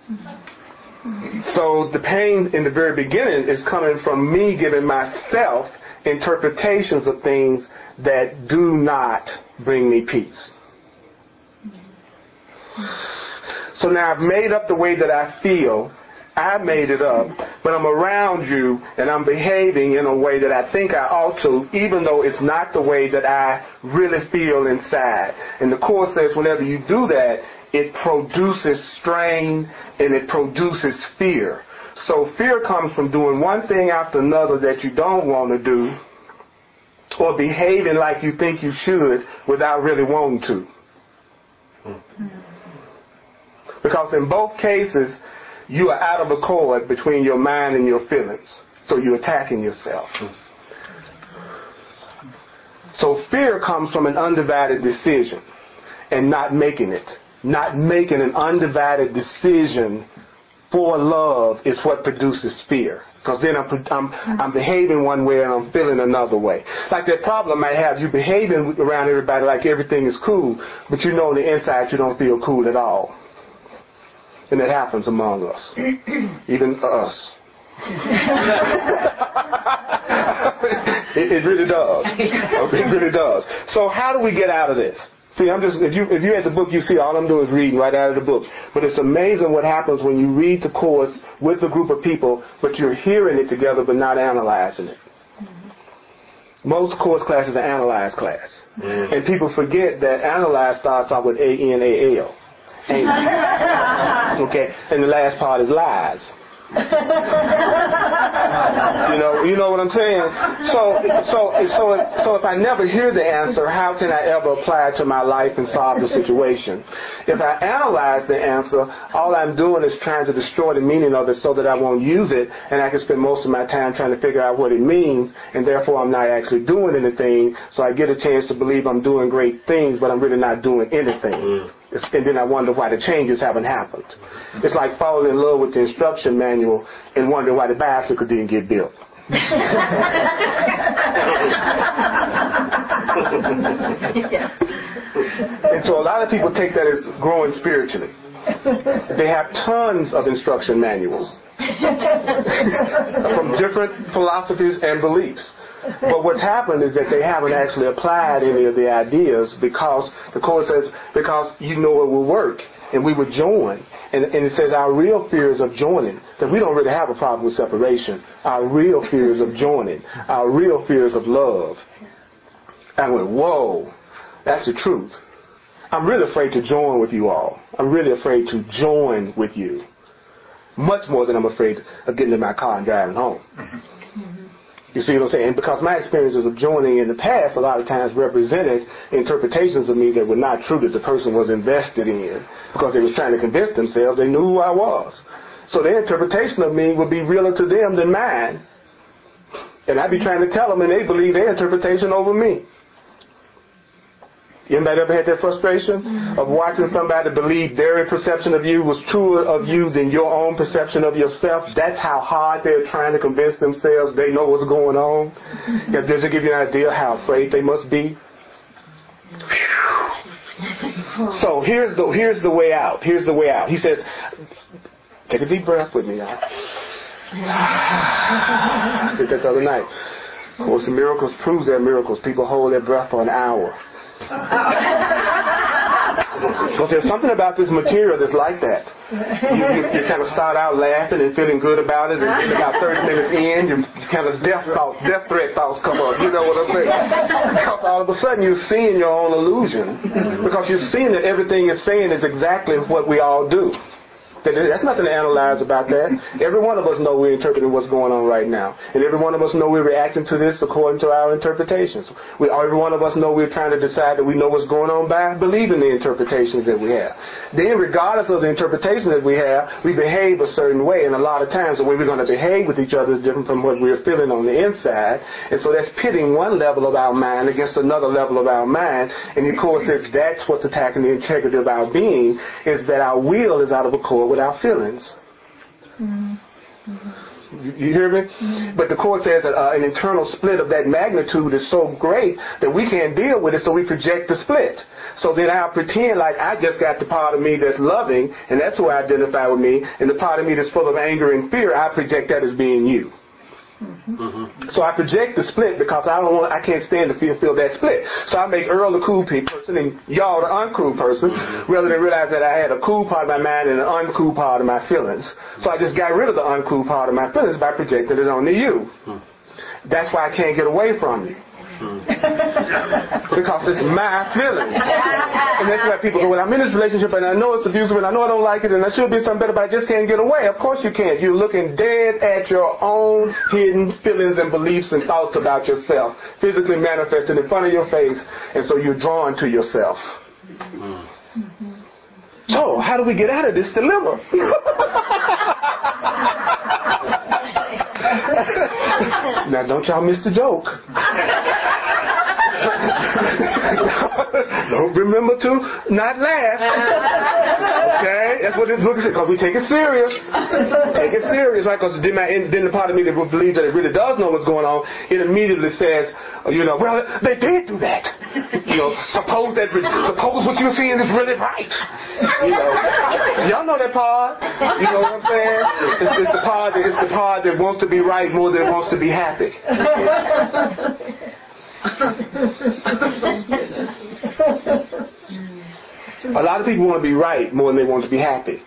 So the pain in the very beginning is coming from me giving myself interpretations of things that do not bring me peace. So now I've made up the way that I feel. I made it up, but I'm around you and I'm behaving in a way that I think I ought to, even though it's not the way that I really feel inside. And the Course says whenever you do that, it produces strain and it produces fear. So fear comes from doing one thing after another that you don't want to do, or behaving like you think you should without really wanting to. Because in both cases, you are out of accord between your mind and your feelings. So you're attacking yourself. So fear comes from an undivided decision and not making it. Not making an undivided decision for love is what produces fear. Because then I'm behaving one way and I'm feeling another way. Like that problem I have, you behaving around everybody like everything is cool, but you know on the inside you don't feel cool at all. And it happens among us. Even us. It really does. It really does. So how do we get out of this? See, if you read the book, you see all I'm doing is reading right out of the book. But it's amazing what happens when you read the Course with a group of people, but you're hearing it together but not analyzing it. Most Course classes are analyze class. And people forget that analyze starts off with A-N-A-L. Okay, and the last part is lies. You know what I'm saying? So if I never hear the answer, how can I ever apply it to my life and solve the situation? If I analyze the answer, all I'm doing is trying to destroy the meaning of it so that I won't use it, and I can spend most of my time trying to figure out what it means, and therefore I'm not actually doing anything, so I get a chance to believe I'm doing great things, but I'm really not doing anything. And then I wonder why the changes haven't happened. It's like falling in love with the instruction manual and wondering why the bicycle didn't get built. And so a lot of people take that as growing spiritually. They have tons of instruction manuals from different philosophies and beliefs. But what's happened is that they haven't actually applied any of the ideas because the Course says, because you know it will work. And we would join. And it says our real fear is of joining. That we don't really have a problem with separation. Our real fear is of joining. Our real fear is of love. I went, whoa, that's the truth. I'm really afraid to join with you all. I'm really afraid to join with you. Much more than I'm afraid of getting in my car and driving home. You see what I'm saying? Because my experiences of joining in the past a lot of times represented interpretations of me that were not true, that the person was invested in. Because they was trying to convince themselves they knew who I was. So their interpretation of me would be realer to them than mine. And I'd be trying to tell them, and they believe their interpretation over me. Anybody ever had that frustration of watching somebody believe their perception of you was truer of you than your own perception of yourself? That's how hard they're trying to convince themselves they know what's going on. Does it give you an idea how afraid they must be? So here's the way out. Here's the way out. He says, take a deep breath with me, y'all. I did that the other night. Of course, the Miracles proves that miracles. People hold their breath for an hour. Because there's something about this material that's like that. You kind of start out laughing and feeling good about it, and then about 30 minutes in, you kind of death threat thoughts come up. You know what I'm saying? Because all of a sudden you're seeing your own illusion. Because you're seeing that everything it's saying is exactly what we all do. There's nothing to analyze about that. Every one of us know we're interpreting what's going on right now. And every one of us know we're reacting to this according to our interpretations. Every one of us know we're trying to decide that we know what's going on by believing the interpretations that we have. Then regardless of the interpretation that we have, we behave a certain way. And a lot of times the way we're going to behave with each other is different from what we're feeling on the inside. And so that's pitting one level of our mind against another level of our mind. And of course, that's what's attacking the integrity of our being, is that our will is out of accord with our feelings. You hear me? But the Court says that an internal split of that magnitude is so great that we can't deal with it, so we project the split. So then I'll pretend like I just got the part of me that's loving, and that's who I identify with me, and the part of me that's full of anger and fear, I project that as being you. So I project the split because I can't stand to feel that split. So I make Earl the cool person and y'all the uncool person, rather than realize that I had a cool part of my mind and an uncool part of my feelings. So I just got rid of the uncool part of my feelings by projecting it onto you. That's why I can't get away from you. Because it's my feelings. And that's why people go, well, I'm in this relationship and I know it's abusive and I know I don't like it and I should be something better, but I just can't get away. Of course you can't. You're looking dead at your own hidden feelings and beliefs and thoughts about yourself, physically manifested in front of your face, and so you're drawn to yourself. So, how do we get out of this dilemma? Now, don't y'all miss the joke. Don't remember to not laugh. Okay? That's what this book is, because we take it serious. Take it serious, right? Because then the part of me that believes that it really does know what's going on, it immediately says, well, they did do that. Suppose what you're seeing is really right. Y'all know that part. You know what I'm saying? It's the part that wants to be right more than it wants to be happy. A lot of people want to be right more than they want to be happy.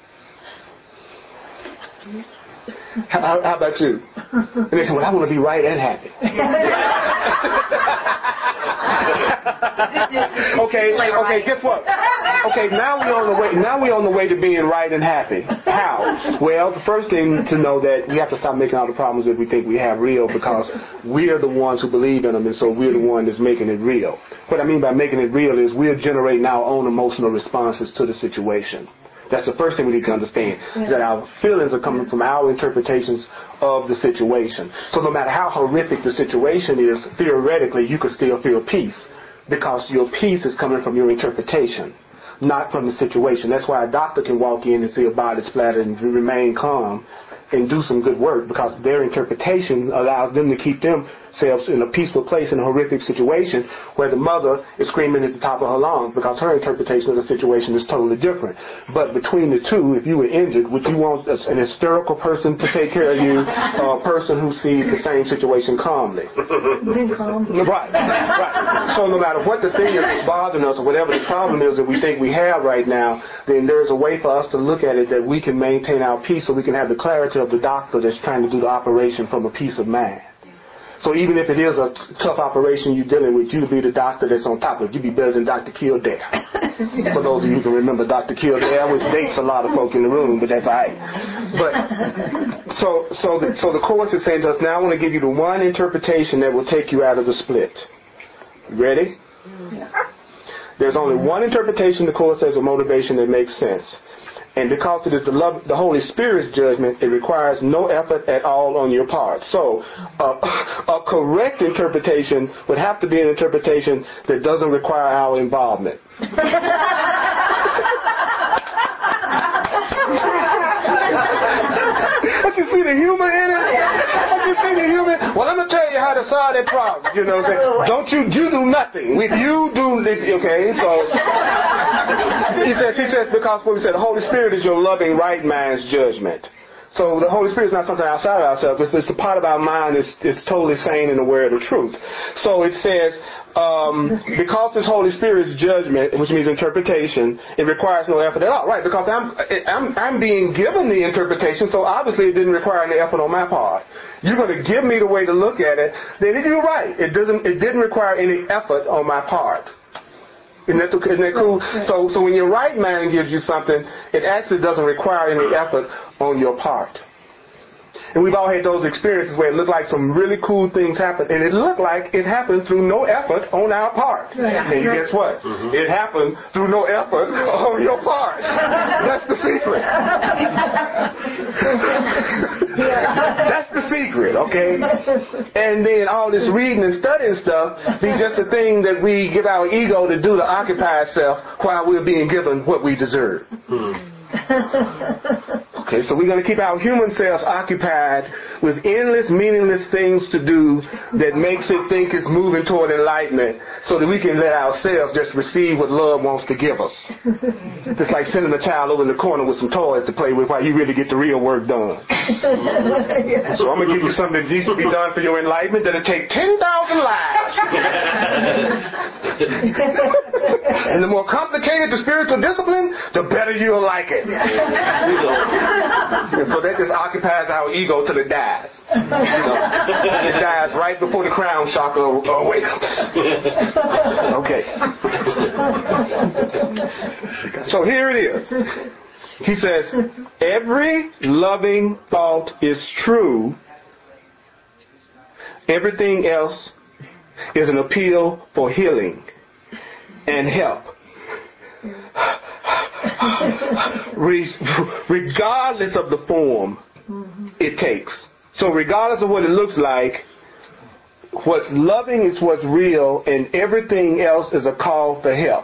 How about you? And they say, well, I want to be right and happy. Okay, guess what? Okay, now we're on the way to being right and happy. How? Well, the first thing to know that we have to stop making all the problems that we think we have real, because we're the ones who believe in them, and so we're the one that's making it real. What I mean by making it real is we're generating our own emotional responses to the situation. That's the first thing we need to understand, is that our feelings are coming from our interpretations of the situation. So no matter how horrific the situation is, theoretically, you could still feel peace, because your peace is coming from your interpretation, not from the situation. That's why a doctor can walk in and see a body splattered and remain calm and do some good work, because their interpretation allows them to keep themselves in a peaceful place in a horrific situation where the mother is screaming at the top of her lungs, because her interpretation of the situation is totally different. But between the two, if you were injured, would you want an hysterical person to take care of you, or a person who sees the same situation calmly? Right. So no matter what the thing is that's bothering us, or whatever the problem is that we think we have right now, then there's a way for us to look at it that we can maintain our peace, so we can have the clarity of the doctor that's trying to do the operation from a peace of mind. So even if it is a tough operation you're dealing with, you be the doctor that's on top of it. You be better than Dr. Kildare. For those of you who can remember Dr. Kildare, which dates a lot of folk in the room, but that's all right. But so the Course is saying to us, now I want to give you the one interpretation that will take you out of the split. Ready? Yeah. There's only one interpretation the Course says of motivation that makes sense. And because it is the Holy Spirit's judgment, it requires no effort at all on your part. So a correct interpretation would have to be an interpretation that doesn't require our involvement. Don't you see the humor in it? Don't you see the humor? Well, I'm going to tell you how to solve that problem. You know what I'm saying? Don't you do nothing. If you do, okay, so he says because what we said, the Holy Spirit is your loving right mind's judgment. So the Holy Spirit is not something outside of ourselves. It's a part of our mind is totally sane and aware of the truth. So it says, because this Holy Spirit's judgment, which means interpretation, it requires no effort at all. Right, because I'm being given the interpretation, so obviously it didn't require any effort on my part. You're going to give me the way to look at it, then you're right. It didn't require any effort on my part. Isn't that cool? So when your right mind gives you something, it actually doesn't require any effort on your part. And we've all had those experiences where it looked like some really cool things happened, and it looked like it happened through no effort on our part. Yeah. And guess what? Mm-hmm. It happened through no effort on your part. That's the secret. That's the secret, okay? And then all this reading and studying stuff be just a thing that we give our ego to do to occupy itself while we're being given what we deserve. Mm. Okay, so we're going to keep our human selves occupied with endless, meaningless things to do that makes it think it's moving toward enlightenment so that we can let ourselves just receive what love wants to give us. It's like sending a child over in the corner with some toys to play with while you really get the real work done. So I'm going to give you something that needs to be done for your enlightenment that'll take 10,000 lives. And the more complicated the spiritual discipline, the better you'll like it. And so that just occupies our ego till it dies. It dies right before the crown chakra awakens. Okay. So here it is. He says, every loving thought is true. Everything else is an appeal for healing and help. Regardless of the form it takes. So regardless of what it looks like, what's loving is what's real, and everything else is a call for help.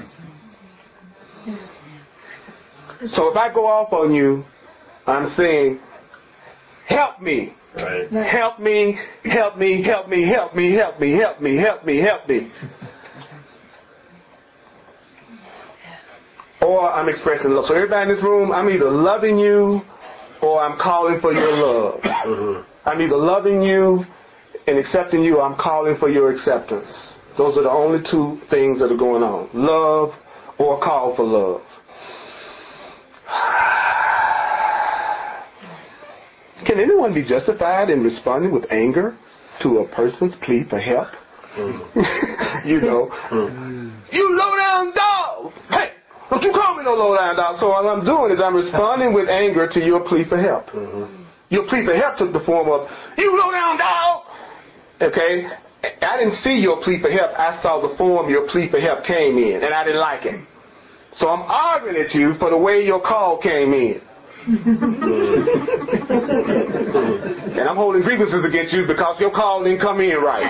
So if I go off on you, I'm saying, help me. Right. Help me, help me, help me, help me, help me, help me, help me, help me. Or I'm expressing love. So everybody in this room, I'm either loving you or I'm calling for your love. Mm-hmm. I'm either loving you and accepting you or I'm calling for your acceptance. Those are the only two things that are going on. Love or call for love. Can anyone be justified in responding with anger to a person's plea for help? Mm-hmm. You know, you low down dog! Hey! Don't you call me no low-down dog. So what I'm doing is I'm responding with anger to your plea for help. Mm-hmm. Your plea for help took the form of, you low-down dog! Okay? I didn't see your plea for help. I saw the form your plea for help came in, and I didn't like it. So I'm arguing at you for the way your call came in. And I'm holding grievances against you because your call didn't come in right.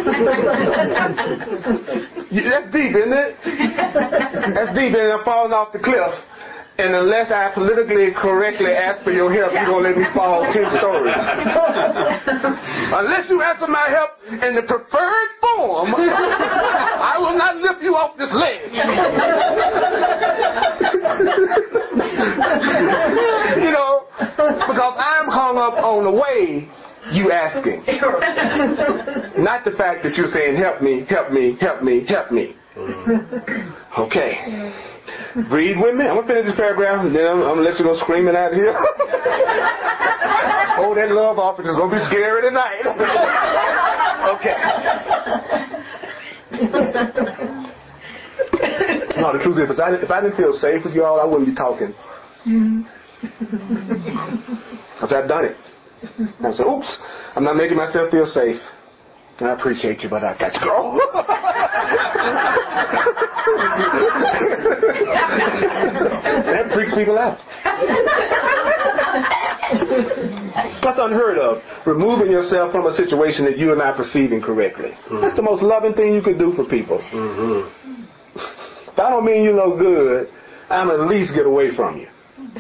That's deep, isn't it? That's deep, and I'm falling off the cliff. And unless I politically correctly ask for your help, you're going to let me fall 10 stories. Unless you ask for my help in the preferred form, I will not lift you off this ledge. You know, because I'm hung up on the way you asking. Not the fact that you're saying, help me, help me, help me, help me. Okay. Breathe with me. I'm going to finish this paragraph and then I'm going to let you go screaming out of here. Oh, that love offering is going to be scary tonight. Okay. No, the truth is, if I didn't feel safe with y'all, I wouldn't be talking. Because I've done it. And I said, oops, I'm not making myself feel safe. And I appreciate you, but I got to go. That freaks people out. That's unheard of. Removing yourself from a situation that you are not perceiving correctly. That's the most loving thing you could do for people. If I don't mean you no good, I'm at least get away from you.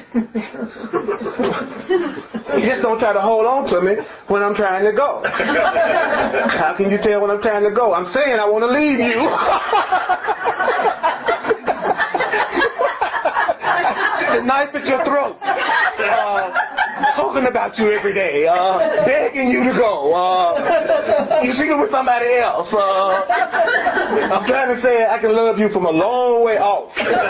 You just don't try to hold on to me when I'm trying to go. How can you tell when I'm trying to go? I'm saying I want to leave you. The knife at your throat. Talking about you every day. Begging you to go. You're sleeping with somebody else. I'm trying to say I can love you from a long way off.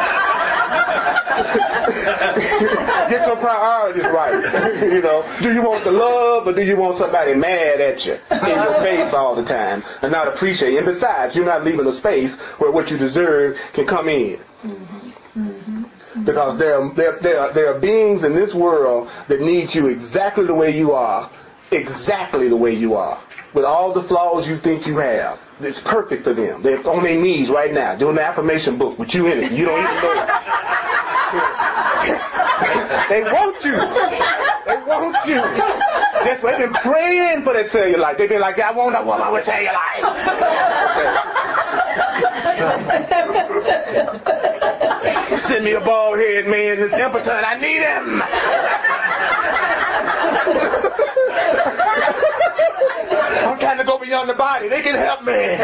Get your priorities right. You know, do you want the love or do you want somebody mad at you in your face all the time and not appreciate you? And besides, you're not leaving a space where what you deserve can come in. Because there are beings in this world that need you exactly the way you are, with all the flaws you think you have. It's perfect for them. They're on their knees right now doing the affirmation book with you in it. You don't even know it. They want you. They want you. That's why they've been praying for that cellulite. They've been like, I want a woman with cellulite. Send me a bald head man who's impotent. I need him. I'm trying to go beyond the body. They can help me.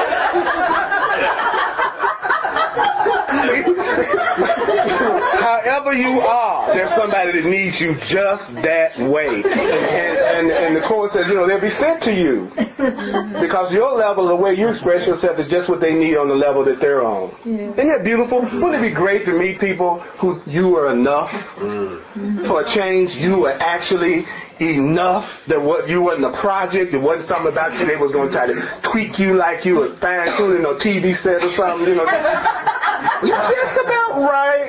However you are, there's somebody that needs you just that way. And the Course says, you know, they'll be sent to you. Because your level, the way you express yourself is just what they need on the level that they're on. Yeah. Isn't that beautiful? Wouldn't it be great to meet people who you are enough? For a change, you were actually enough, that what you wasn't a project, it wasn't something about you they was going to try to tweak you like you were fine-tuning a TV set or something, you know. You're just about right.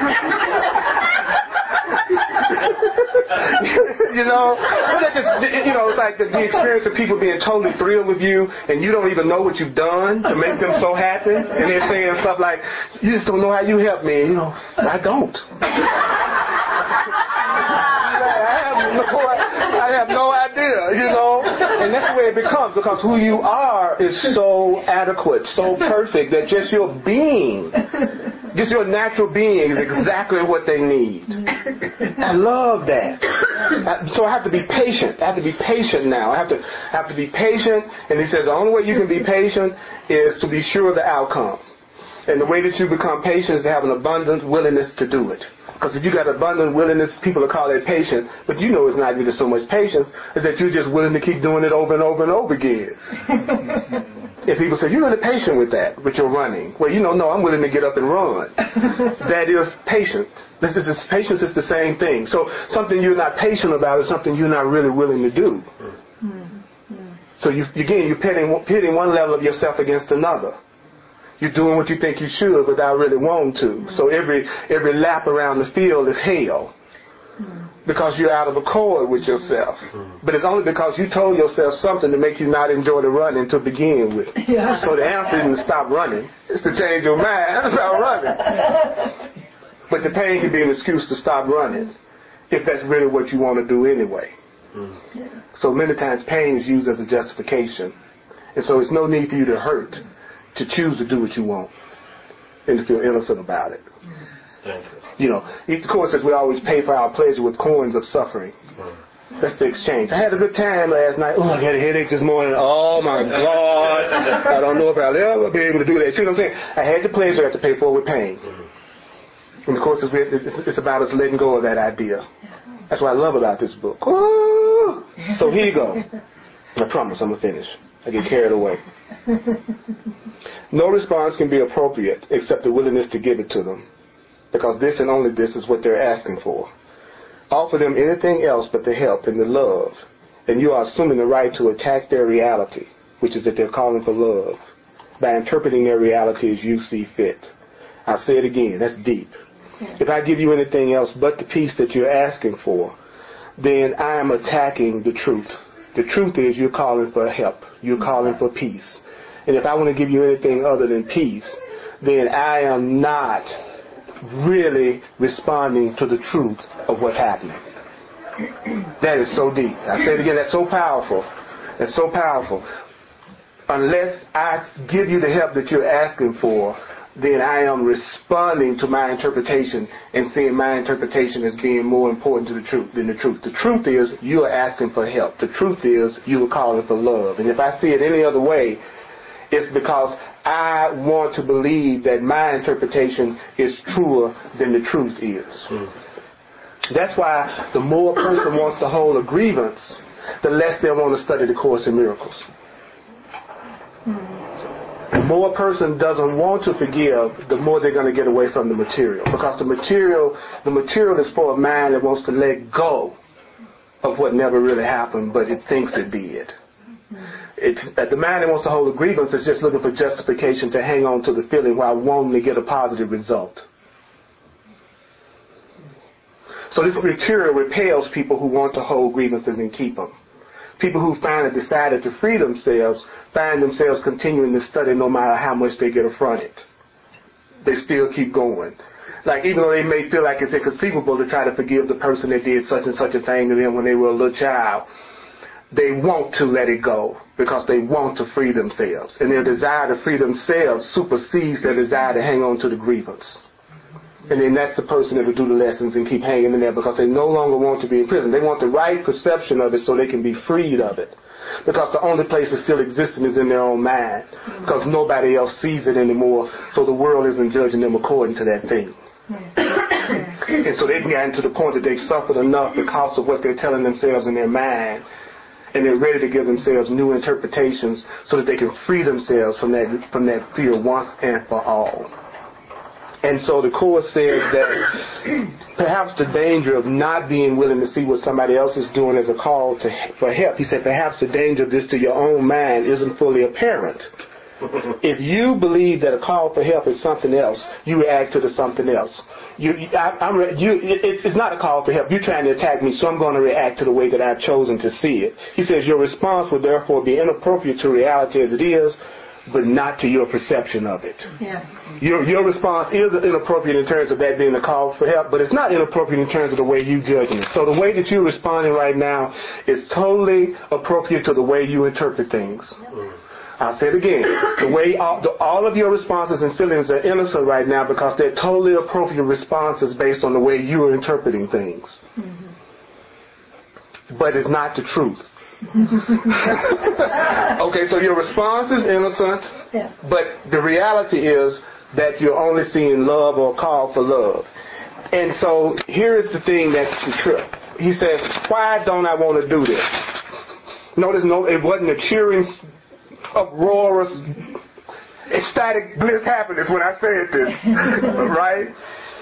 You know, it's like the experience of people being totally thrilled with you and you don't even know what you've done to make them so happy, and they're saying stuff like, you just don't know how you helped me. You know, I don't. I have no idea, you know. And that's the way it becomes, because who you are is so adequate, so perfect, that just your being, just your natural being is exactly what they need. I love that. So I have to be patient. I have to be patient now. I have to be patient. And he says the only way you can be patient is to be sure of the outcome. And the way that you become patient is to have an abundant willingness to do it. Because if you got abundant willingness, people will call that patient. But you know it's not really so much patience, is that you're just willing to keep doing it over and over and over again. If people say, you're really patient with that, with your running. Well, you know, no, I'm willing to get up and run. That is patience. Patience is the same thing. So something you're not patient about is something you're not really willing to do. So you're pitting one level of yourself against another. You're doing what you think you should without really wanting to. So every lap around the field is hell. Because you're out of accord with yourself. But it's only because you told yourself something to make you not enjoy the running to begin with. Yeah. So the answer isn't to stop running. It's to change your mind about running. But the pain can be an excuse to stop running, if that's really what you want to do anyway. So many times pain is used as a justification. And so it's no need for you to hurt to choose to do what you want and to feel innocent about it. You know, the Course says we always pay for our pleasure with coins of suffering. That's the exchange. I had a good time last night. Oh, I had a headache this morning. Oh, my God. I don't know if I'll ever be able to do that. See what I'm saying? I had the pleasure, I have to pay for it with pain. And the Course it's about us letting go of that idea. That's what I love about this book. Ooh. So here you go. I promise I'm going to finish. I get carried away. No response can be appropriate except the willingness to give it to them, because this and only this is what they're asking for. Offer them anything else but the help and the love, and you are assuming the right to attack their reality which is that they're calling for love, by interpreting their reality as you see fit. I'll say it again, that's deep. If I give you anything else but the peace that you're asking for, then I am attacking the truth. The truth is you're calling for help. You're calling for peace. And if I want to give you anything other than peace, then I am not really responding to the truth of what's happening. That is so deep. I say it again, that's so powerful. That's so powerful. Unless I give you the help that you're asking for, then I am responding to my interpretation and seeing my interpretation as being more important to the truth than the truth. The truth is you are asking for help. The truth is you are calling for love. And if I see it any other way, it's because I want to believe that my interpretation is truer than the truth is. That's why the more a person wants to hold a grievance, the less they want to study the Course in Miracles. The more a person doesn't want to forgive, the more they're going to get away from the material. Because the material is for a mind that wants to let go of what never really happened, but it thinks it did. It's the mind that wants to hold a grievance is just looking for justification to hang on to the feeling while wanting to get a positive result. So this material repels people who want to hold grievances and keep them. People who finally decided to free themselves find themselves continuing to study no matter how much they get affronted. They still keep going. Like even though they may feel like it's inconceivable to try to forgive the person that did such and such a thing to them when they were a little child, they want to let it go because they want to free themselves. And their desire to free themselves supersedes their desire to hang on to the grievance. And then that's the person that will do the lessons and keep hanging in there because they no longer want to be in prison. They want the right perception of it so they can be freed of it. Because the only place it's still existing is in their own mind. Because nobody else sees it anymore, so the world isn't judging them according to that thing. And so they've gotten to the point that they've suffered enough because of what they're telling themselves in their mind. And they're ready to give themselves new interpretations so that they can free themselves from that fear once and for all. And so the Course says that perhaps the danger of not being willing to see what somebody else is doing as a call for help, he said perhaps the danger of this to your own mind isn't fully apparent. If you believe that a call for help is something else, you react to the something else. It's not a call for help. You're trying to attack me, so I'm going to react to the way that I've chosen to see it. He says your response would therefore be inappropriate to reality as it is, but not to your perception of it. Yeah. Your response is inappropriate in terms of that being a call for help, but it's not inappropriate in terms of the way you judging it. So the way that you're responding right now is totally appropriate to the way you interpret things. I'll say it again. The way all of your responses and feelings are innocent right now because they're totally appropriate responses based on the way you are interpreting things. But it's not the truth. Okay, so your response is innocent, but the reality is that you're only seeing love or call for love. And so here is the thing that's the trip. He says, why don't I want to do this? Notice it wasn't a cheering, uproarious, ecstatic bliss happiness when I said this, right?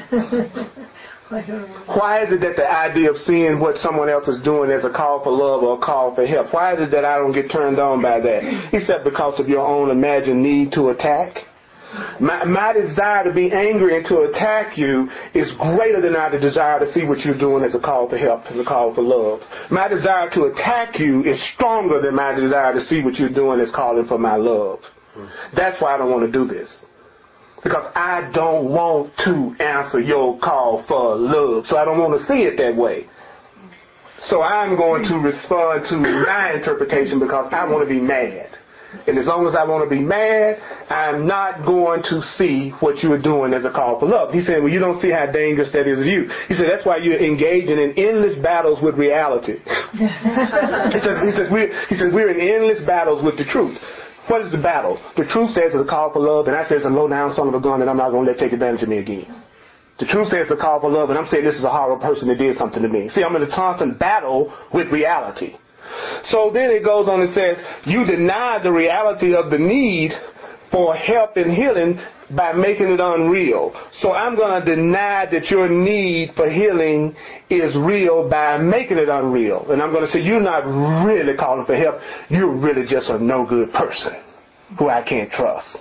Why is it that the idea of seeing what someone else is doing as a call for love or a call for help, why is it that I don't get turned on by that? He said because of your own imagined need to attack. My desire to be angry and to attack you is greater than the desire to see what you're doing as a call for help, as a call for love. My desire to attack you is stronger than my desire to see what you're doing as calling for my love. That's why I don't want to do this. Because I don't want to answer your call for love. So I don't want to see it that way. So I'm going to respond to my interpretation because I want to be mad. And as long as I want to be mad, I'm not going to see what you're doing as a call for love. He said, well, you don't see how dangerous that is to you. He said, that's why you're engaging in endless battles with reality. He says, we're in endless battles with the truth. What is the battle? The truth says it's a call for love, and I say it's a low-down son of a gun that I'm not going to let take advantage of me again. The truth says it's a call for love, and I'm saying this is a horrible person that did something to me. See, I'm in a constant battle with reality. So then it goes on and says, you deny the reality of the need for help and healing by making it unreal. So I'm going to deny that your need for healing is real by making it unreal. And I'm going to say you're not really calling for help. You're really just a no good person who I can't trust.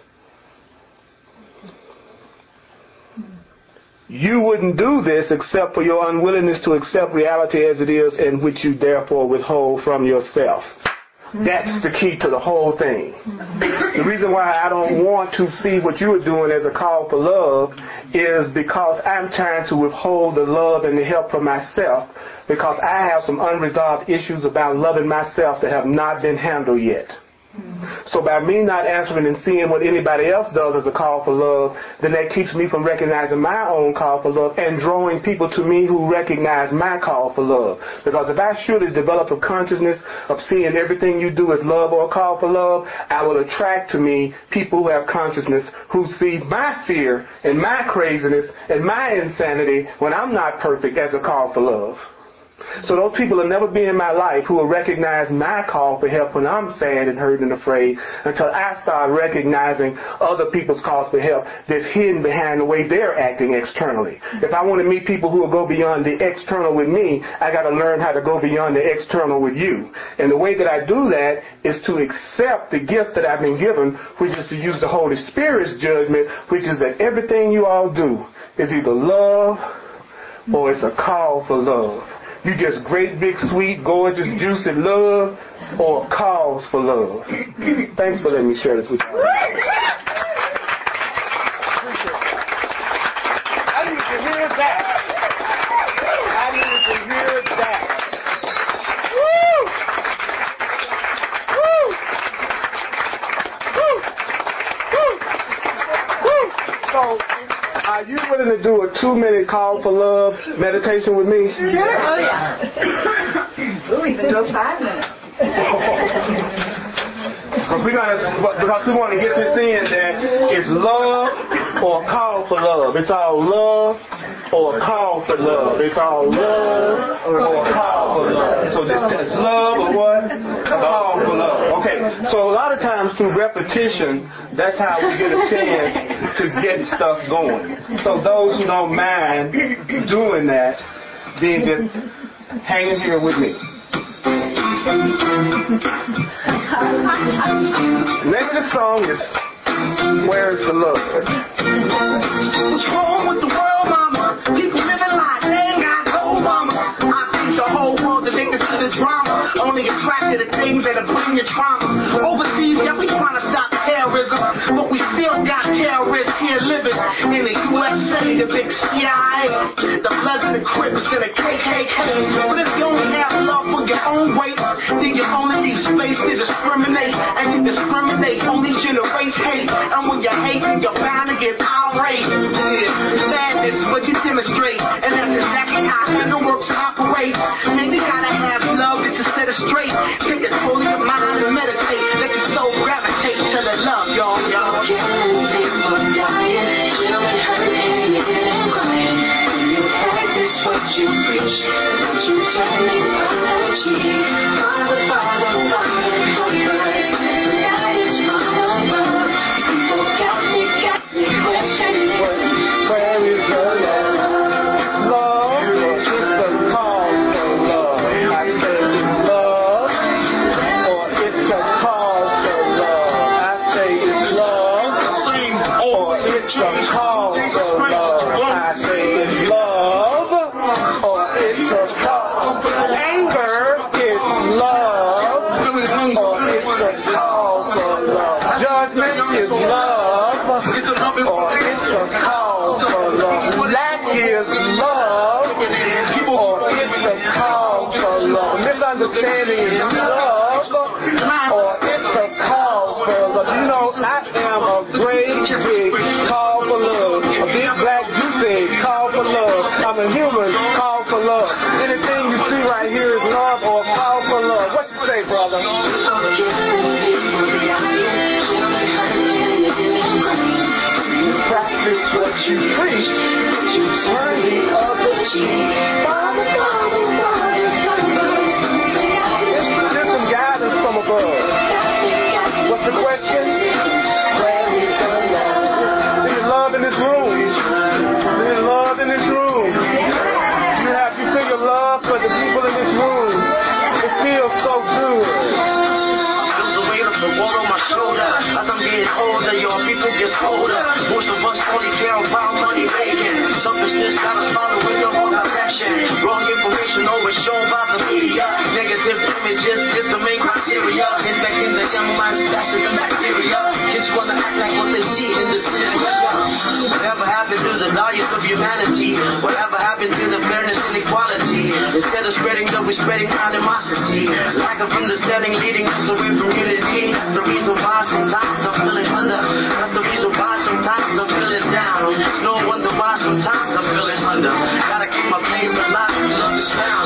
You wouldn't do this except for your unwillingness to accept reality as it is, and which you therefore withhold from yourself. That's the key to the whole thing. The reason why I don't want to see what you are doing as a call for love is because I'm trying to withhold the love and the help from myself, because I have some unresolved issues about loving myself that have not been handled yet. So by me not answering and seeing what anybody else does as a call for love, then that keeps me from recognizing my own call for love and drawing people to me who recognize my call for love. Because if I surely develop a consciousness of seeing everything you do as love or a call for love, I will attract to me people who have consciousness, who see my fear and my craziness and my insanity when I'm not perfect as a call for love. So those people will never be in my life who will recognize my call for help when I'm sad and hurt and afraid, until I start recognizing other people's calls for help that's hidden behind the way they're acting externally. If I want to meet people who will go beyond the external with me, I got to learn how to go beyond the external with you. And the way that I do that is to accept the gift that I've been given, which is to use the Holy Spirit's judgment, which is that everything you all do is either love or it's a call for love. You just great, big, sweet, gorgeous, juicy love or cause for love. Thanks for letting me share this with you. I need to hear that. I need to hear that. Woo! Woo! Woo! Woo! So, are you willing to do a 2-minute call for love meditation with me? Sure. Oh, yeah. We can go 5 minutes. Because we want to get this in that it's love or a call for love. It's all love or a call for love. It's all love or a call for love. So this is love or what? A call for love. Okay. So a lot of times through repetition, that's how we get a chance to get stuff going. So those who don't mind doing that, then just hang in here with me. The name of the song is Where's the Love? What's wrong with the world, mama? People living like they ain't got no mama. I think the whole world's addicted to the drama, only attracted to things that'll bring you trauma. Overseas, yeah, we trying to stop terrorism, but we still got terrorists here living in the USA, the big CIA, the Bloods and the Crips and the KKK. But if you only have love for your own race, then you only need space to discriminate, and you discriminate only generates hate. And when you hate, then you're bound to get outraged. Yeah, madness, what you demonstrate, and that's exactly how handle works and operates. And you gotta have love just to set it straight. Take control of your mind and meditate. Let your soul gravitate to the love, y'all. Killing people, dying, children hurting, and crying. When you practice what you preach, what you turn the other cheek. Father, Father, Father, for Christ, tonight is my love. People got me questioning. Where is the love? Love, it's a call for love. I said it's love, or it's a call for love. I say it's love, or it's a call for love. I say it's love, or it's a call. Anger is love, or it's a call for love. Judgment is love, or it's a call for love. Lack is love, or it's a call for love. Misunderstanding is love, or it's a call for love. You know, I am a great big call for love. A big black juicy call for love. I'm a human call for love. Anything you see right here is love or a call for love. What you say, brother? Practice what you preach, you turn the other cheek. Father, Father, Father, There's some guidance from above. What's the question? Where is colder. Most of us only care about money making. Selfishness got us following the wrong direction. Wrong information always shown by the media. Negative images is the main criteria. Infecting the young minds faster than bacteria. Kids wanna act like what they see in the cinema. Whatever happened to the values of humanity? Whatever happened to the fairness and equality? Instead of spreading love, we're spreading animosity. Lack of understanding leading us away from unity. That's the reason why sometimes I'm feeling under. That's the reason why sometimes I'm feeling down. No wonder why sometimes I'm feeling under. Gotta keep my faith alive. Love is found.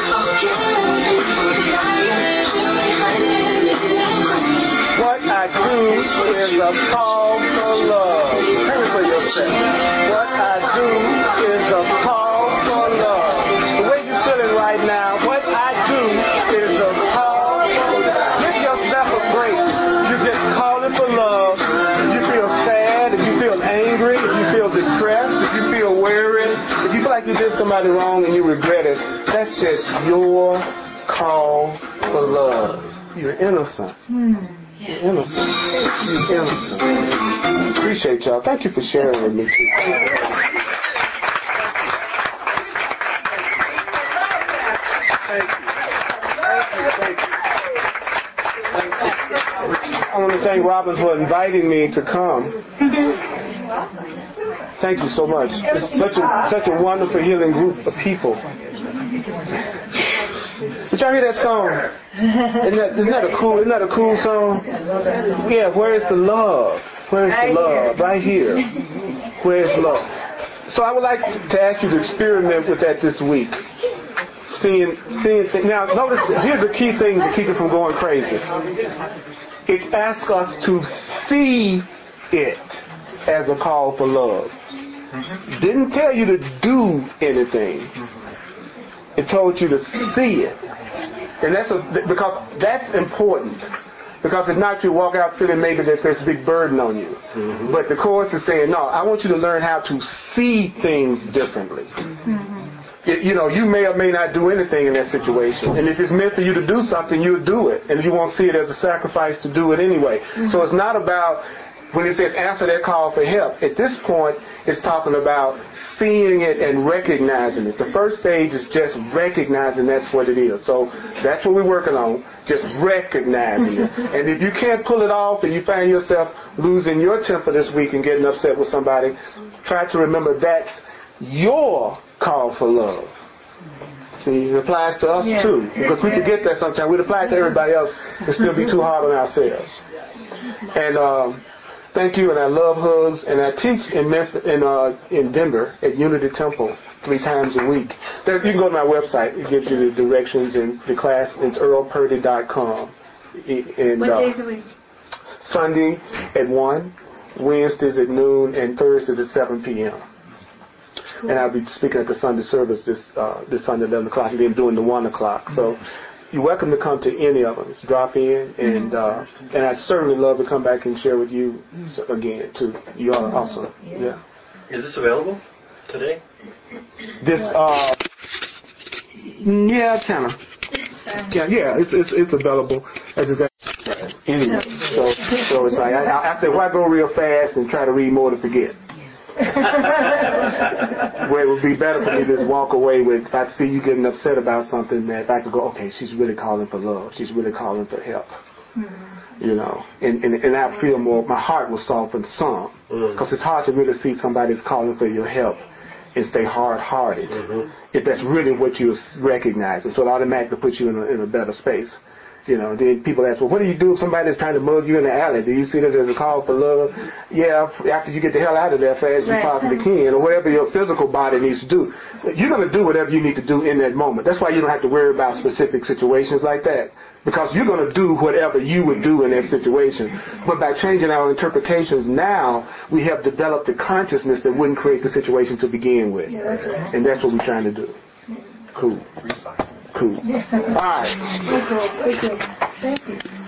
What I do is a call for love. Sing it for yourself. What I do is a call for love. The way you're feeling right now, what I do is a call for love. Give yourself a break. You're just calling for love. If you feel sad, if you feel angry, if you feel depressed, if you feel weary, if you feel like you did somebody wrong and you regret it, that's just your call for love. You're innocent. You're innocent. You're innocent. Appreciate y'all. Thank you for sharing with me too. I want to thank Robin for inviting me to come. Thank you so much. It's such a wonderful, healing group of people. Did y'all hear that song? Isn't that a cool song? Yeah, where is the love? Where is the love? Right here. Where is love? So I would like to ask you to experiment with that this week. Seeing things. Now, notice, here's the key thing to keep it from going crazy. It asks us to see it as a call for love. Didn't tell you to do anything. It told you to see it. And because that's important. Because if not, you walk out feeling maybe that there's a big burden on you. Mm-hmm. But the Course is saying, no, I want you to learn how to see things differently. Mm-hmm. You may or may not do anything in that situation. And if it's meant for you to do something, you'll do it. And you won't see it as a sacrifice to do it anyway. Mm-hmm. So it's not about, when it says answer that call for help, at this point, it's talking about seeing it and recognizing it. The first stage is just recognizing that's what it is. So that's what we're working on, just recognizing it. And if you can't pull it off and you find yourself losing your temper this week and getting upset with somebody, try to remember that's your call for love. See, it applies to us too. Because we forget that sometimes. We'd apply it to everybody else and still be too hard on ourselves. And thank you, and I love hugs, and I teach in Memphis, in Denver at Unity Temple 3 times a week. You can go to my website. It gives you the directions and the class. It's earlpurdy.com. What days a week? Sunday at 1, Wednesdays at noon, and Thursdays at 7 p.m. Cool. And I'll be speaking at the Sunday service this Sunday at 11 o'clock, and then doing the 1 o'clock. So you're welcome to come to any of them. Just drop in, and I'd certainly love to come back and share with you again too. You are awesome. Yeah. Is this available today? This kind of. Yeah, it's available. I just got anyway. So it's like I said, why go real fast and try to read more to forget? Where it would be better for me to just walk away with, if I see you getting upset about something, that if I could go, okay, she's really calling for love. She's really calling for help. Mm-hmm. And I feel more, my heart will soften some. Because it's hard to really see somebody that's calling for your help and stay hard-hearted. Mm-hmm. If that's really what you're recognizing. So it automatically puts you in a better space. Then people ask, well, what do you do if somebody's trying to mug you in the alley? Do you see that as a call for love? Yeah, after you get the hell out of there fast as you possibly can, or whatever your physical body needs to do. You're going to do whatever you need to do in that moment. That's why you don't have to worry about specific situations like that. Because you're going to do whatever you would do in that situation. But by changing our interpretations now, we have developed a consciousness that wouldn't create the situation to begin with. Yeah, that's right. And that's what we're trying to do. Cool. All right. Thank you.